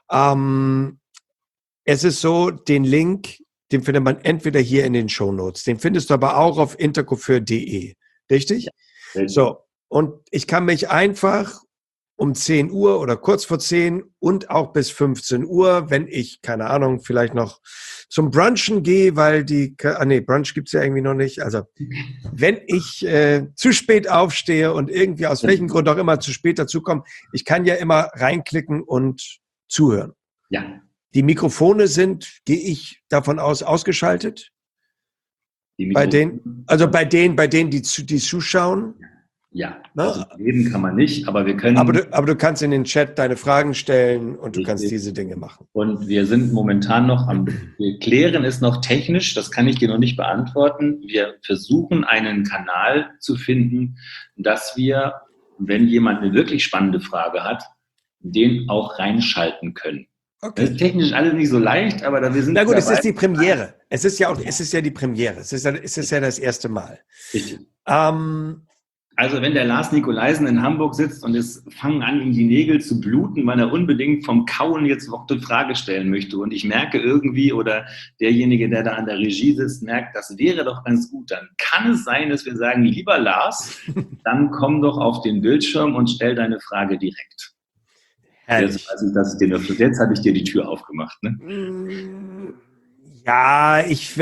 Es ist so, den Link, den findet man entweder hier in den Shownotes. Den findest du aber auch auf intercoiffeur.de. Richtig? Ja. So, und ich kann mich einfach um 10 Uhr oder kurz vor 10 und auch bis 15 Uhr, wenn ich, keine Ahnung, vielleicht noch zum Brunchen gehe, weil Brunch gibt's ja irgendwie noch nicht. Also, wenn ich zu spät aufstehe und irgendwie aus welchem Grund auch immer zu spät dazukomme, ich kann ja immer reinklicken und zuhören. Ja. Die Mikrofone sind, gehe ich davon aus, ausgeschaltet? Bei denen, die zuschauen? Ja, also reden kann man nicht, aber wir können... Aber du kannst in den Chat deine Fragen stellen und du kannst diese Dinge machen. Und wir sind momentan noch wir klären es noch technisch, das kann ich dir noch nicht beantworten. Wir versuchen einen Kanal zu finden, dass wir, wenn jemand eine wirklich spannende Frage hat, den auch reinschalten können. Okay. Das ist technisch alles nicht so leicht, aber wir sind... Na gut, es ist die Premiere. Es ist ja die Premiere. Es ist ja das erste Mal. Richtig. Also wenn der Lars Nikolaisen in Hamburg sitzt und es fangen an, ihm die Nägel zu bluten, weil er unbedingt vom Kauen jetzt noch eine Frage stellen möchte und ich merke irgendwie oder derjenige, der da an der Regie sitzt, merkt, das wäre doch ganz gut, dann kann es sein, dass wir sagen, lieber Lars, dann komm doch auf den Bildschirm und stell deine Frage direkt. Jetzt weiß ich, dass ich dir jetzt habe ich dir die Tür aufgemacht. Ne? Ja, ich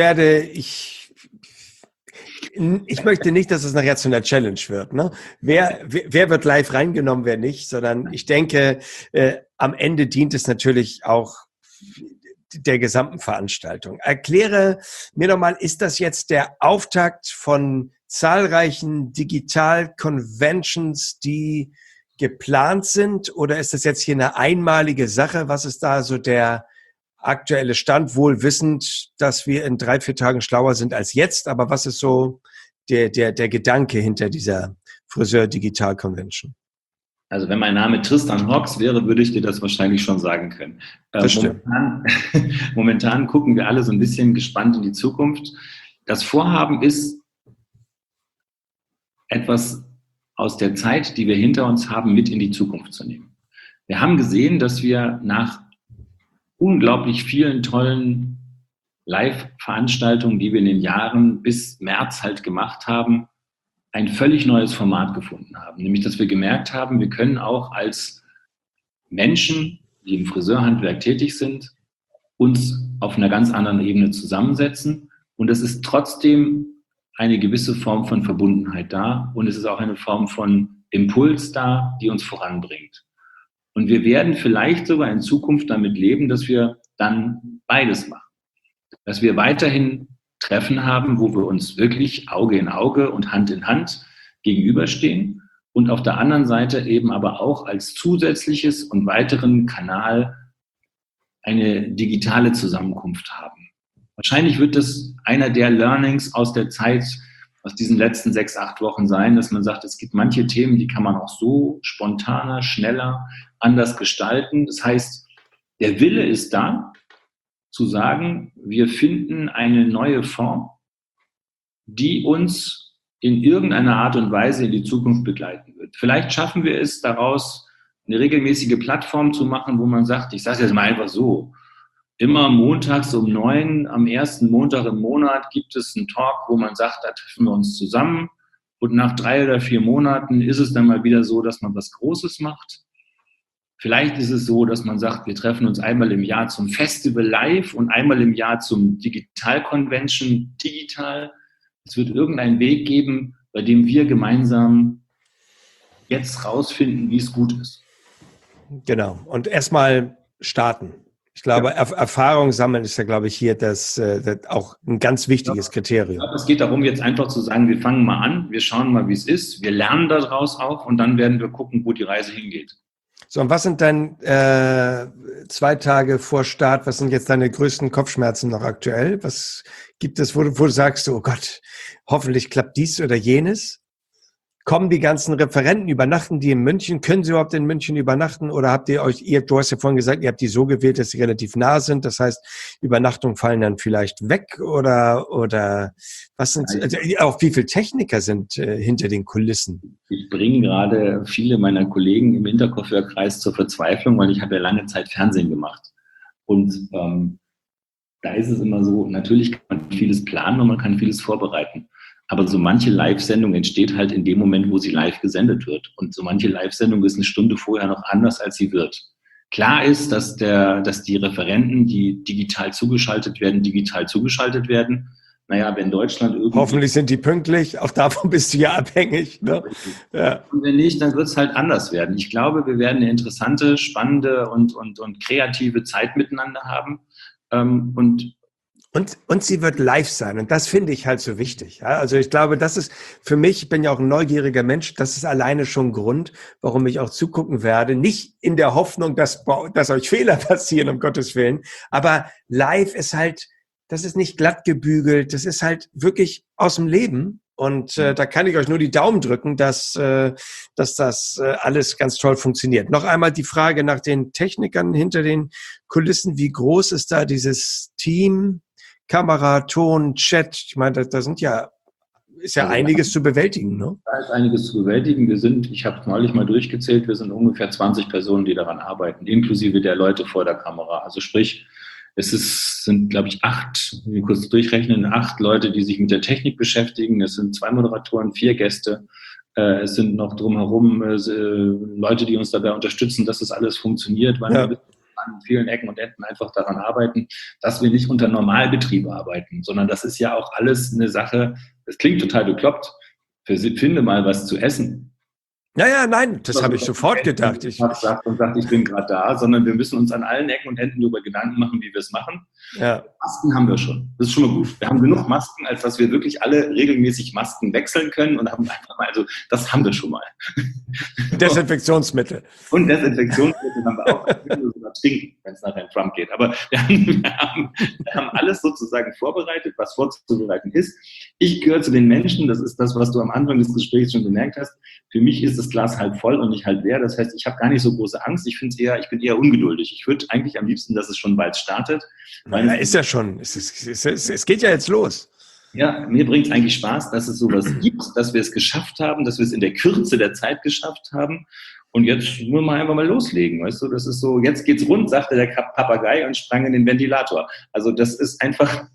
möchte nicht, dass es nachher zu einer Challenge wird. Ne? Wer wird live reingenommen, wer nicht, sondern ich denke, am Ende dient es natürlich auch der gesamten Veranstaltung. Erkläre mir nochmal, ist das jetzt der Auftakt von zahlreichen Digital-Conventions, die geplant sind, oder ist das jetzt hier eine einmalige Sache? Was ist da so der aktuelle Stand, wohl wissend, dass wir in 3-4 Tagen schlauer sind als jetzt, aber was ist so der Gedanke hinter dieser Friseur Digital Convention? Also wenn mein Name Tristan Hawks wäre, würde ich dir das wahrscheinlich schon sagen können. Das stimmt. Momentan gucken wir alle so ein bisschen gespannt in die Zukunft. Das Vorhaben ist, etwas aus der Zeit, die wir hinter uns haben, mit in die Zukunft zu nehmen. Wir haben gesehen, dass wir nach unglaublich vielen tollen Live-Veranstaltungen, die wir in den Jahren bis März halt gemacht haben, ein völlig neues Format gefunden haben. Nämlich, dass wir gemerkt haben, wir können auch als Menschen, die im Friseurhandwerk tätig sind, uns auf einer ganz anderen Ebene zusammensetzen. Und es ist trotzdem eine gewisse Form von Verbundenheit da und es ist auch eine Form von Impuls da, die uns voranbringt. Und wir werden vielleicht sogar in Zukunft damit leben, dass wir dann beides machen. Dass wir weiterhin Treffen haben, wo wir uns wirklich Auge in Auge und Hand in Hand gegenüberstehen und auf der anderen Seite eben aber auch als zusätzliches und weiteren Kanal eine digitale Zusammenkunft haben. Wahrscheinlich wird das einer der Learnings aus der Zeit, aus diesen letzten 6-8 Wochen sein, dass man sagt, es gibt manche Themen, die kann man auch so spontaner, schneller, anders gestalten. Das heißt, der Wille ist da, zu sagen, wir finden eine neue Form, die uns in irgendeiner Art und Weise in die Zukunft begleiten wird. Vielleicht schaffen wir es daraus, eine regelmäßige Plattform zu machen, wo man sagt, ich sage es jetzt mal einfach so, immer montags um 9, am ersten Montag im Monat gibt es einen Talk, wo man sagt, da treffen wir uns zusammen und nach 3 oder 4 Monaten ist es dann mal wieder so, dass man was Großes macht. Vielleicht ist es so, dass man sagt, wir treffen uns einmal im Jahr zum Festival live und einmal im Jahr zum Digital Convention digital. Es wird irgendeinen Weg geben, bei dem wir gemeinsam jetzt rausfinden, wie es gut ist. Genau. Und erstmal starten. Ich glaube, Erfahrung sammeln ist ja, glaube ich, hier das auch ein ganz wichtiges Kriterium. Ja, es geht darum, jetzt einfach zu sagen, wir fangen mal an, wir schauen mal, wie es ist, wir lernen daraus auch und dann werden wir gucken, wo die Reise hingeht. So, und was sind dann 2 Tage vor Start, was sind jetzt deine größten Kopfschmerzen noch aktuell? Was gibt es, wo du sagst, oh Gott, hoffentlich klappt dies oder jenes? Kommen die ganzen Referenten, übernachten die in München? Können sie überhaupt in München übernachten? Oder habt ihr du hast ja vorhin gesagt, ihr habt die so gewählt, dass sie relativ nah sind. Das heißt, Übernachtungen fallen dann vielleicht weg? Oder was sind, also auch wie viele Techniker sind hinter den Kulissen? Ich bringe gerade viele meiner Kollegen im Intercoiffeur-Kreis zur Verzweiflung, weil ich habe ja lange Zeit Fernsehen gemacht. Und da ist es immer so, natürlich kann man vieles planen und man kann vieles vorbereiten. Aber so manche Live-Sendung entsteht halt in dem Moment, wo sie live gesendet wird. Und so manche Live-Sendung ist eine Stunde vorher noch anders, als sie wird. Klar ist, dass die Referenten, die digital zugeschaltet werden. Naja, wenn Deutschland irgendwie... Hoffentlich sind die pünktlich, auch davon bist du ja abhängig. Ne? Ja. Und wenn nicht, dann wird es halt anders werden. Ich glaube, wir werden eine interessante, spannende und kreative Zeit miteinander haben. Und sie wird live sein. Und das finde ich halt so wichtig. Ja? Also ich glaube, das ist für mich, ich bin ja auch ein neugieriger Mensch, das ist alleine schon ein Grund, warum ich auch zugucken werde. Nicht in der Hoffnung, dass euch Fehler passieren, um Gottes Willen. Aber live ist halt, das ist nicht glatt gebügelt. Das ist halt wirklich aus dem Leben. Und da kann ich euch nur die Daumen drücken, dass das alles ganz toll funktioniert. Noch einmal die Frage nach den Technikern hinter den Kulissen. Wie groß ist da dieses Team? Kamera, Ton, Chat, ich meine, da sind ja ist ja einiges zu bewältigen, ne? Da ist einiges zu bewältigen. Ich habe neulich mal durchgezählt, wir sind ungefähr 20 Personen, die daran arbeiten, inklusive der Leute vor der Kamera. Also sprich, sind, glaube ich, 8 Leute, die sich mit der Technik beschäftigen. Es sind 2 Moderatoren, 4 Gäste. Es sind noch drumherum Leute, die uns dabei unterstützen, dass das alles funktioniert, weil wir an vielen Ecken und Enden einfach daran arbeiten, dass wir nicht unter Normalbetrieb arbeiten, sondern das ist ja auch alles eine Sache, das klingt total bekloppt, finde mal was zu essen. Ja, nein, das habe ich sofort gedacht. Ich bin gerade da, sondern wir müssen uns an allen Ecken und Enden darüber Gedanken machen, wie wir es machen. Ja. Masken haben wir schon. Das ist schon mal gut. Wir haben genug Masken, als dass wir wirklich alle regelmäßig Masken wechseln können und haben einfach mal, also das haben wir schon mal. Desinfektionsmittel. Und Desinfektionsmittel haben wir auch. Wir können sogar trinken, wenn es nachher in Trump geht. Aber wir haben alles sozusagen vorbereitet, was vorzubereiten ist. Ich gehöre zu den Menschen, das ist das, was du am Anfang des Gesprächs schon gemerkt hast. Für mich ist das Glas halb voll und nicht halb leer. Das heißt, ich habe gar nicht so große Angst. Ich bin eher ungeduldig. Ich würde eigentlich am liebsten, dass es schon bald startet. Ja, ist ja schon. Es geht ja jetzt los. Ja, mir bringt es eigentlich Spaß, dass es sowas gibt, dass wir es geschafft haben, dass wir es in der Kürze der Zeit geschafft haben. Und jetzt wollen wir einfach mal loslegen. Weißt du, das ist so, jetzt geht's rund, sagte der Papagei und sprang in den Ventilator. Also das ist einfach...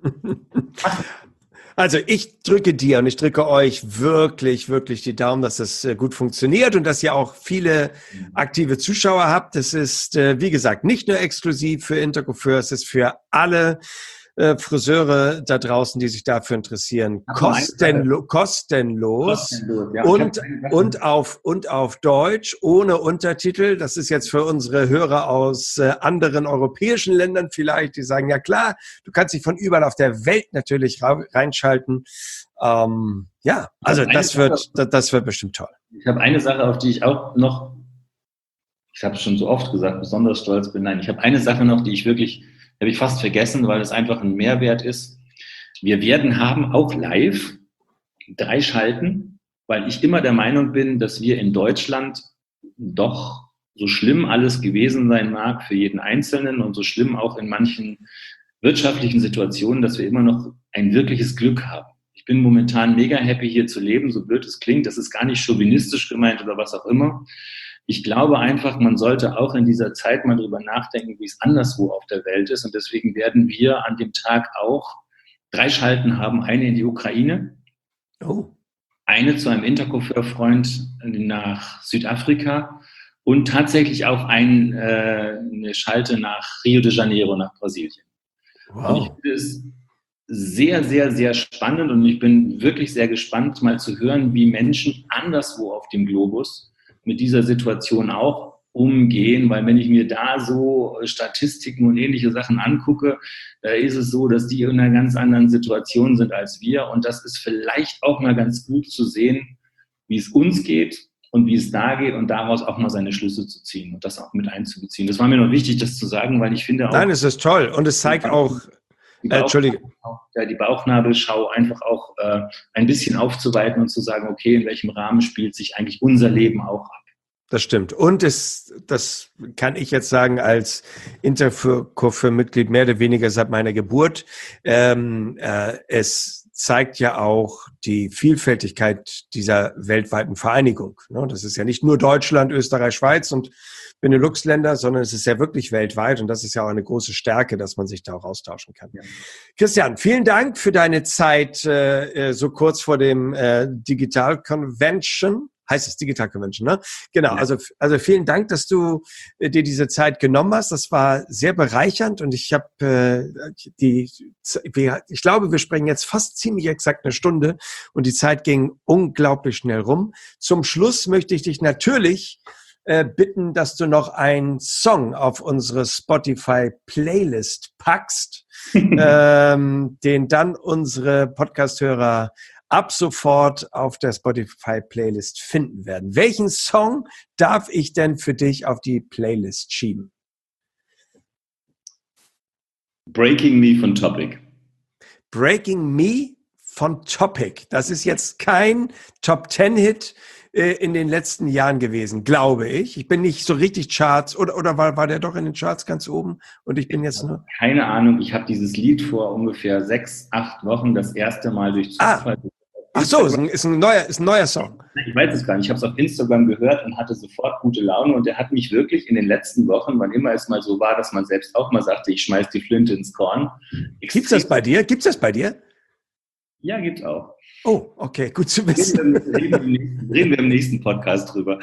Also ich drücke dir und ich drücke euch wirklich, wirklich die Daumen, dass das gut funktioniert und dass ihr auch viele aktive Zuschauer habt. Das ist, wie gesagt, nicht nur exklusiv für Intercoiffeur, es ist für alle Friseure da draußen, die sich dafür interessieren, kostenlos Ja, und auf Deutsch, ohne Untertitel. Das ist jetzt für unsere Hörer aus anderen europäischen Ländern vielleicht, die sagen, ja klar, du kannst dich von überall auf der Welt natürlich reinschalten. Ja, also das wird bestimmt toll. Ich habe eine Sache, auf die ich auch noch, ich habe es schon so oft gesagt, besonders stolz bin. Nein, ich habe eine Sache noch, die habe ich fast vergessen, weil es einfach ein Mehrwert ist. Wir haben auch live 3 Schalten, weil ich immer der Meinung bin, dass wir in Deutschland doch, so schlimm alles gewesen sein mag für jeden Einzelnen und so schlimm auch in manchen wirtschaftlichen Situationen, dass wir immer noch ein wirkliches Glück haben. Ich bin momentan mega happy, hier zu leben, so blöd es klingt. Das ist gar nicht chauvinistisch gemeint oder was auch immer. Ich glaube einfach, man sollte auch in dieser Zeit mal drüber nachdenken, wie es anderswo auf der Welt ist. Und deswegen werden wir an dem Tag auch 3 Schalten haben. Eine in die Ukraine, eine zu einem Intercoiffeur-Freund nach Südafrika und tatsächlich auch eine Schalte nach Rio de Janeiro, nach Brasilien. Wow. Und ich finde es sehr, sehr, sehr spannend und ich bin wirklich sehr gespannt, mal zu hören, wie Menschen anderswo auf dem Globus mit dieser Situation auch umgehen, weil wenn ich mir da so Statistiken und ähnliche Sachen angucke, ist es so, dass die in einer ganz anderen Situation sind als wir und das ist vielleicht auch mal ganz gut zu sehen, wie es uns geht und wie es da geht und daraus auch mal seine Schlüsse zu ziehen und das auch mit einzubeziehen. Das war mir noch wichtig, das zu sagen, weil ich finde auch... Nein, es ist toll und es zeigt auch... die Bauchnabelschau einfach auch ein bisschen aufzuweiten und zu sagen, okay, in welchem Rahmen spielt sich eigentlich unser Leben auch ab. Das stimmt. Und das kann ich jetzt sagen als Intercoiffeur-Mitglied mehr oder weniger seit meiner Geburt. Es zeigt ja auch die Vielfältigkeit dieser weltweiten Vereinigung. Das ist ja nicht nur Deutschland, Österreich, Schweiz und Benelux-Länder, sondern es ist ja wirklich weltweit und das ist ja auch eine große Stärke, dass man sich da auch austauschen kann. Ja. Christian, vielen Dank für deine Zeit so kurz vor dem Digital Convention. Heißt es Digital Convention, ne? Genau, ja. Also vielen Dank, dass du dir diese Zeit genommen hast. Das war sehr bereichernd und ich glaube, wir sprechen jetzt fast ziemlich exakt 1 Stunde und die Zeit ging unglaublich schnell rum. Zum Schluss möchte ich dich natürlich bitten, dass du noch einen Song auf unsere Spotify-Playlist packst, den dann unsere Podcast-Hörer ab sofort auf der Spotify-Playlist finden werden. Welchen Song darf ich denn für dich auf die Playlist schieben? Breaking Me von Topic. Breaking Me von Topic. Das ist jetzt kein Top-10-Hit in den letzten Jahren gewesen, glaube ich. Ich bin nicht so richtig Charts, oder war der doch in den Charts ganz oben und ich bin jetzt nur... Keine Ahnung, ich habe dieses Lied vor ungefähr 6, 8 Wochen das erste Mal durch Zufall Ach so, ist ein neuer Song. Ich weiß es gar nicht. Ich habe es auf Instagram gehört und hatte sofort gute Laune. Und der hat mich wirklich in den letzten Wochen, wann immer es mal so war, dass man selbst auch mal sagte, ich schmeiß die Flinte ins Korn. Gibt's das bei dir? Ja, gibt's auch. Oh, okay, gut zu wissen. Reden wir im nächsten Podcast drüber.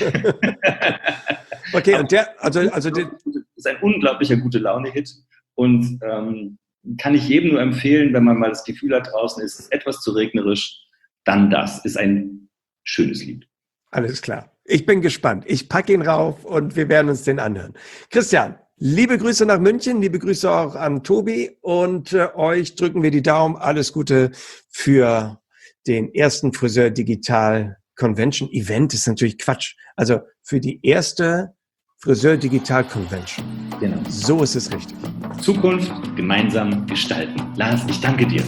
Okay, und das ist ein unglaublicher Gute-Laune-Hit und kann ich jedem nur empfehlen, wenn man mal das Gefühl hat, draußen ist es etwas zu regnerisch, dann das ist ein schönes Lied. Alles klar. Ich bin gespannt. Ich packe ihn rauf und wir werden uns den anhören. Christian, liebe Grüße nach München, liebe Grüße auch an Tobi und euch drücken wir die Daumen. Alles Gute für den ersten Friseur Digital Convention. Event ist natürlich Quatsch. Also für die erste Friseur Digital Convention. Genau. So ist es richtig. Zukunft gemeinsam gestalten. Lars, ich danke dir.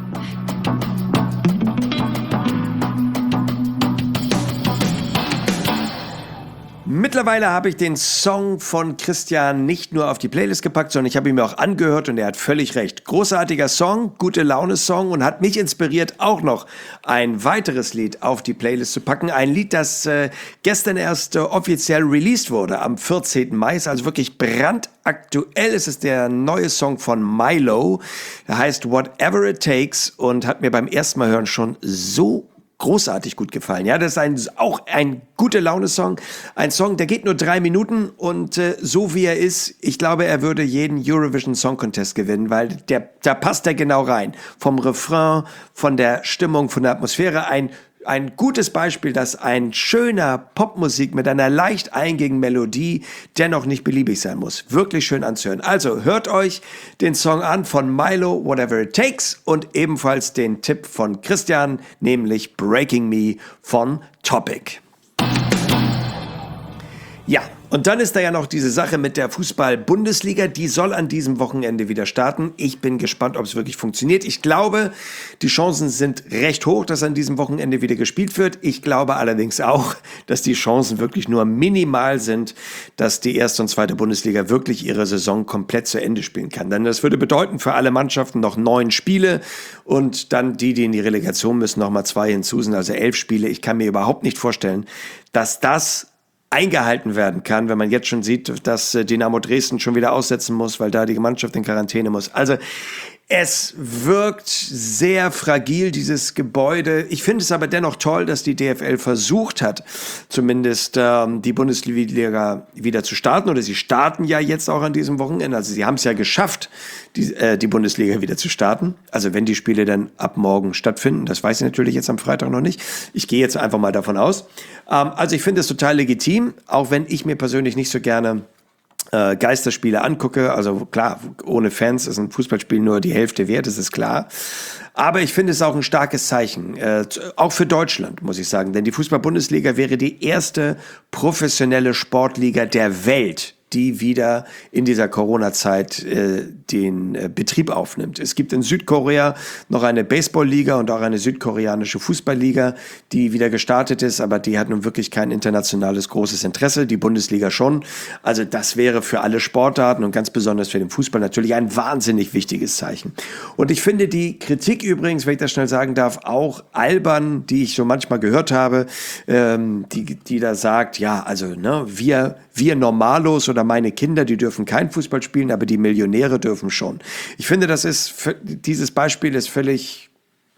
Mittlerweile habe ich den Song von Christian nicht nur auf die Playlist gepackt, sondern ich habe ihn mir auch angehört und er hat völlig recht. Großartiger Song, gute Laune-Song und hat mich inspiriert, auch noch ein weiteres Lied auf die Playlist zu packen. Ein Lied, das gestern erst offiziell released wurde, am 14. Mai, ist also wirklich brandaktuell. Es ist der neue Song von Milo, der heißt Whatever It Takes und hat mir beim ersten Mal hören schon so großartig gut gefallen. Ja, das ist auch ein gute Laune-Song. Ein Song, der geht nur 3 Minuten und so wie er ist, ich glaube, er würde jeden Eurovision Song Contest gewinnen, weil da passt er genau rein. Vom Refrain, von der Stimmung, von der Atmosphäre. Ein gutes Beispiel, dass ein schöner Popmusik mit einer leicht eingängigen Melodie dennoch nicht beliebig sein muss. Wirklich schön anzuhören. Also hört euch den Song an von Milo, Whatever It Takes und ebenfalls den Tipp von Christian, nämlich Breaking Me von Topic. Ja, und dann ist da ja noch diese Sache mit der Fußball-Bundesliga, die soll an diesem Wochenende wieder starten. Ich bin gespannt, ob es wirklich funktioniert. Ich glaube, die Chancen sind recht hoch, dass an diesem Wochenende wieder gespielt wird. Ich glaube allerdings auch, dass die Chancen wirklich nur minimal sind, dass die erste und zweite Bundesliga wirklich ihre Saison komplett zu Ende spielen kann. Denn das würde bedeuten für alle Mannschaften noch 9 Spiele und dann die in die Relegation müssen, nochmal 2 hinzu sind, also 11 Spiele. Ich kann mir überhaupt nicht vorstellen, dass das eingehalten werden kann, wenn man jetzt schon sieht, dass Dynamo Dresden schon wieder aussetzen muss, weil da die Mannschaft in Quarantäne muss. Also es wirkt sehr fragil, dieses Gebäude. Ich finde es aber dennoch toll, dass die DFL versucht hat, zumindest die Bundesliga wieder zu starten. Oder sie starten ja jetzt auch an diesem Wochenende. Also sie haben es ja geschafft, die Bundesliga wieder zu starten. Also wenn die Spiele dann ab morgen stattfinden. Das weiß ich natürlich jetzt am Freitag noch nicht. Ich gehe jetzt einfach mal davon aus. Also ich finde es total legitim, auch wenn ich mir persönlich nicht so gerne Geisterspiele angucke. Also klar, ohne Fans ist ein Fußballspiel nur die Hälfte wert, das ist klar. Aber ich finde es auch ein starkes Zeichen, auch für Deutschland, muss ich sagen. Denn die Fußball-Bundesliga wäre die erste professionelle Sportliga der Welt, die wieder in dieser Corona-Zeit den Betrieb aufnimmt. Es gibt in Südkorea noch eine Baseball-Liga und auch eine südkoreanische Fußball-Liga, die wieder gestartet ist, aber die hat nun wirklich kein internationales großes Interesse, die Bundesliga schon. Also das wäre für alle Sportarten und ganz besonders für den Fußball natürlich ein wahnsinnig wichtiges Zeichen. Und ich finde die Kritik übrigens, wenn ich das schnell sagen darf, auch albern, die ich so manchmal gehört habe, die da sagt, ja, also ne, wir Normalos oder meine Kinder, die dürfen kein Fußball spielen, aber die Millionäre dürfen schon. Ich finde, dieses Beispiel ist völlig,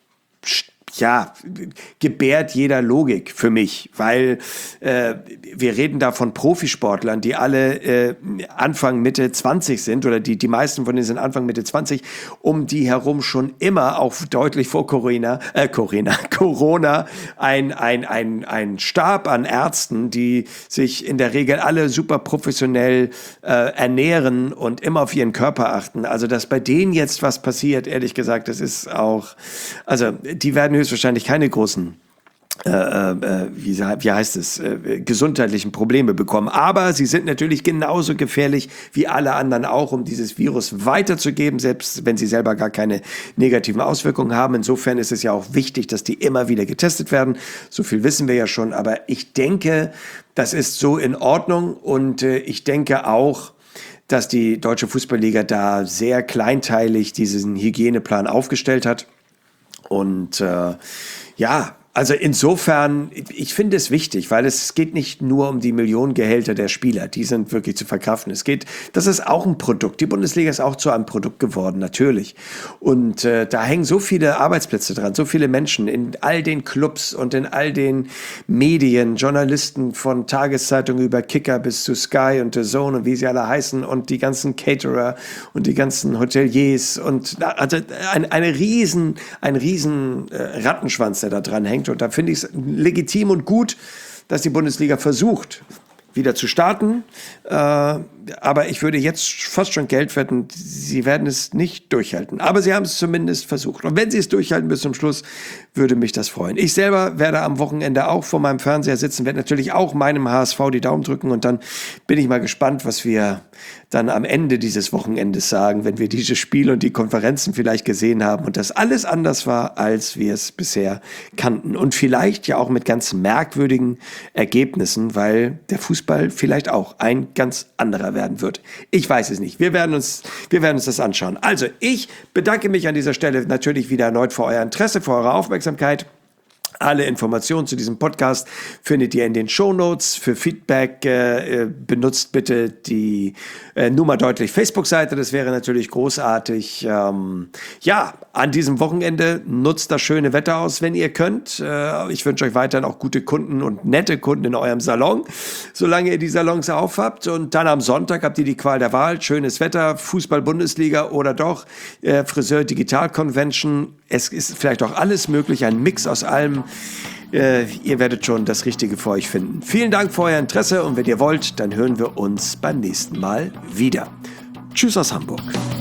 ja, gebärt jeder Logik für mich, weil wir reden da von Profisportlern, die alle Anfang, Mitte 20 sind oder die meisten von denen sind Anfang, Mitte 20, um die herum schon immer, auch deutlich vor Corona, ein Stab an Ärzten, die sich in der Regel alle super professionell ernähren und immer auf ihren Körper achten. Also, dass bei denen jetzt was passiert, ehrlich gesagt, das ist auch, also die werden höchstwahrscheinlich keine großen gesundheitlichen Probleme bekommen. Aber sie sind natürlich genauso gefährlich wie alle anderen auch, um dieses Virus weiterzugeben, selbst wenn sie selber gar keine negativen Auswirkungen haben. Insofern ist es ja auch wichtig, dass die immer wieder getestet werden. So viel wissen wir ja schon. Aber ich denke, das ist so in Ordnung und ich denke auch, dass die Deutsche Fußballliga da sehr kleinteilig diesen Hygieneplan aufgestellt hat. Und Ja, also insofern, ich finde es wichtig, weil es geht nicht nur um die Millionengehälter der Spieler, die sind wirklich zu verkraften. Das ist auch ein Produkt. Die Bundesliga ist auch zu einem Produkt geworden, natürlich. Und da hängen so viele Arbeitsplätze dran, so viele Menschen in all den Clubs und in all den Medien, Journalisten von Tageszeitungen über Kicker bis zu Sky und The Zone und wie sie alle heißen und die ganzen Caterer und die ganzen Hoteliers und also ein riesen Rattenschwanz, der da dran hängt. Und da finde ich es legitim und gut, dass die Bundesliga versucht, wieder zu starten. Aber ich würde jetzt fast schon Geld wetten, sie werden es nicht durchhalten. Aber sie haben es zumindest versucht. Und wenn sie es durchhalten bis zum Schluss, würde mich das freuen. Ich selber werde am Wochenende auch vor meinem Fernseher sitzen, werde natürlich auch meinem HSV die Daumen drücken. Und dann bin ich mal gespannt, was wir dann am Ende dieses Wochenendes sagen, wenn wir diese Spiele und die Konferenzen vielleicht gesehen haben und das alles anders war, als wir es bisher kannten. Und vielleicht ja auch mit ganz merkwürdigen Ergebnissen, weil der Fußball vielleicht auch ein ganz anderer werden wird. Ich weiß es nicht. Wir werden uns das anschauen. Also, ich bedanke mich an dieser Stelle natürlich wieder erneut für euer Interesse, für eure Aufmerksamkeit. Alle Informationen zu diesem Podcast findet ihr in den Shownotes. Für Feedback benutzt bitte die Nummer deutlich Facebook-Seite. Das wäre natürlich großartig. Ja, an diesem Wochenende nutzt das schöne Wetter aus, wenn ihr könnt. Ich wünsche euch weiterhin auch gute Kunden und nette Kunden in eurem Salon, solange ihr die Salons aufhabt. Und dann am Sonntag habt ihr die Qual der Wahl. Schönes Wetter, Fußball-Bundesliga oder doch Friseur-Digital-Convention. Es ist vielleicht auch alles möglich, ein Mix aus allem. Ihr werdet schon das Richtige für euch finden. Vielen Dank für euer Interesse und wenn ihr wollt, dann hören wir uns beim nächsten Mal wieder. Tschüss aus Hamburg.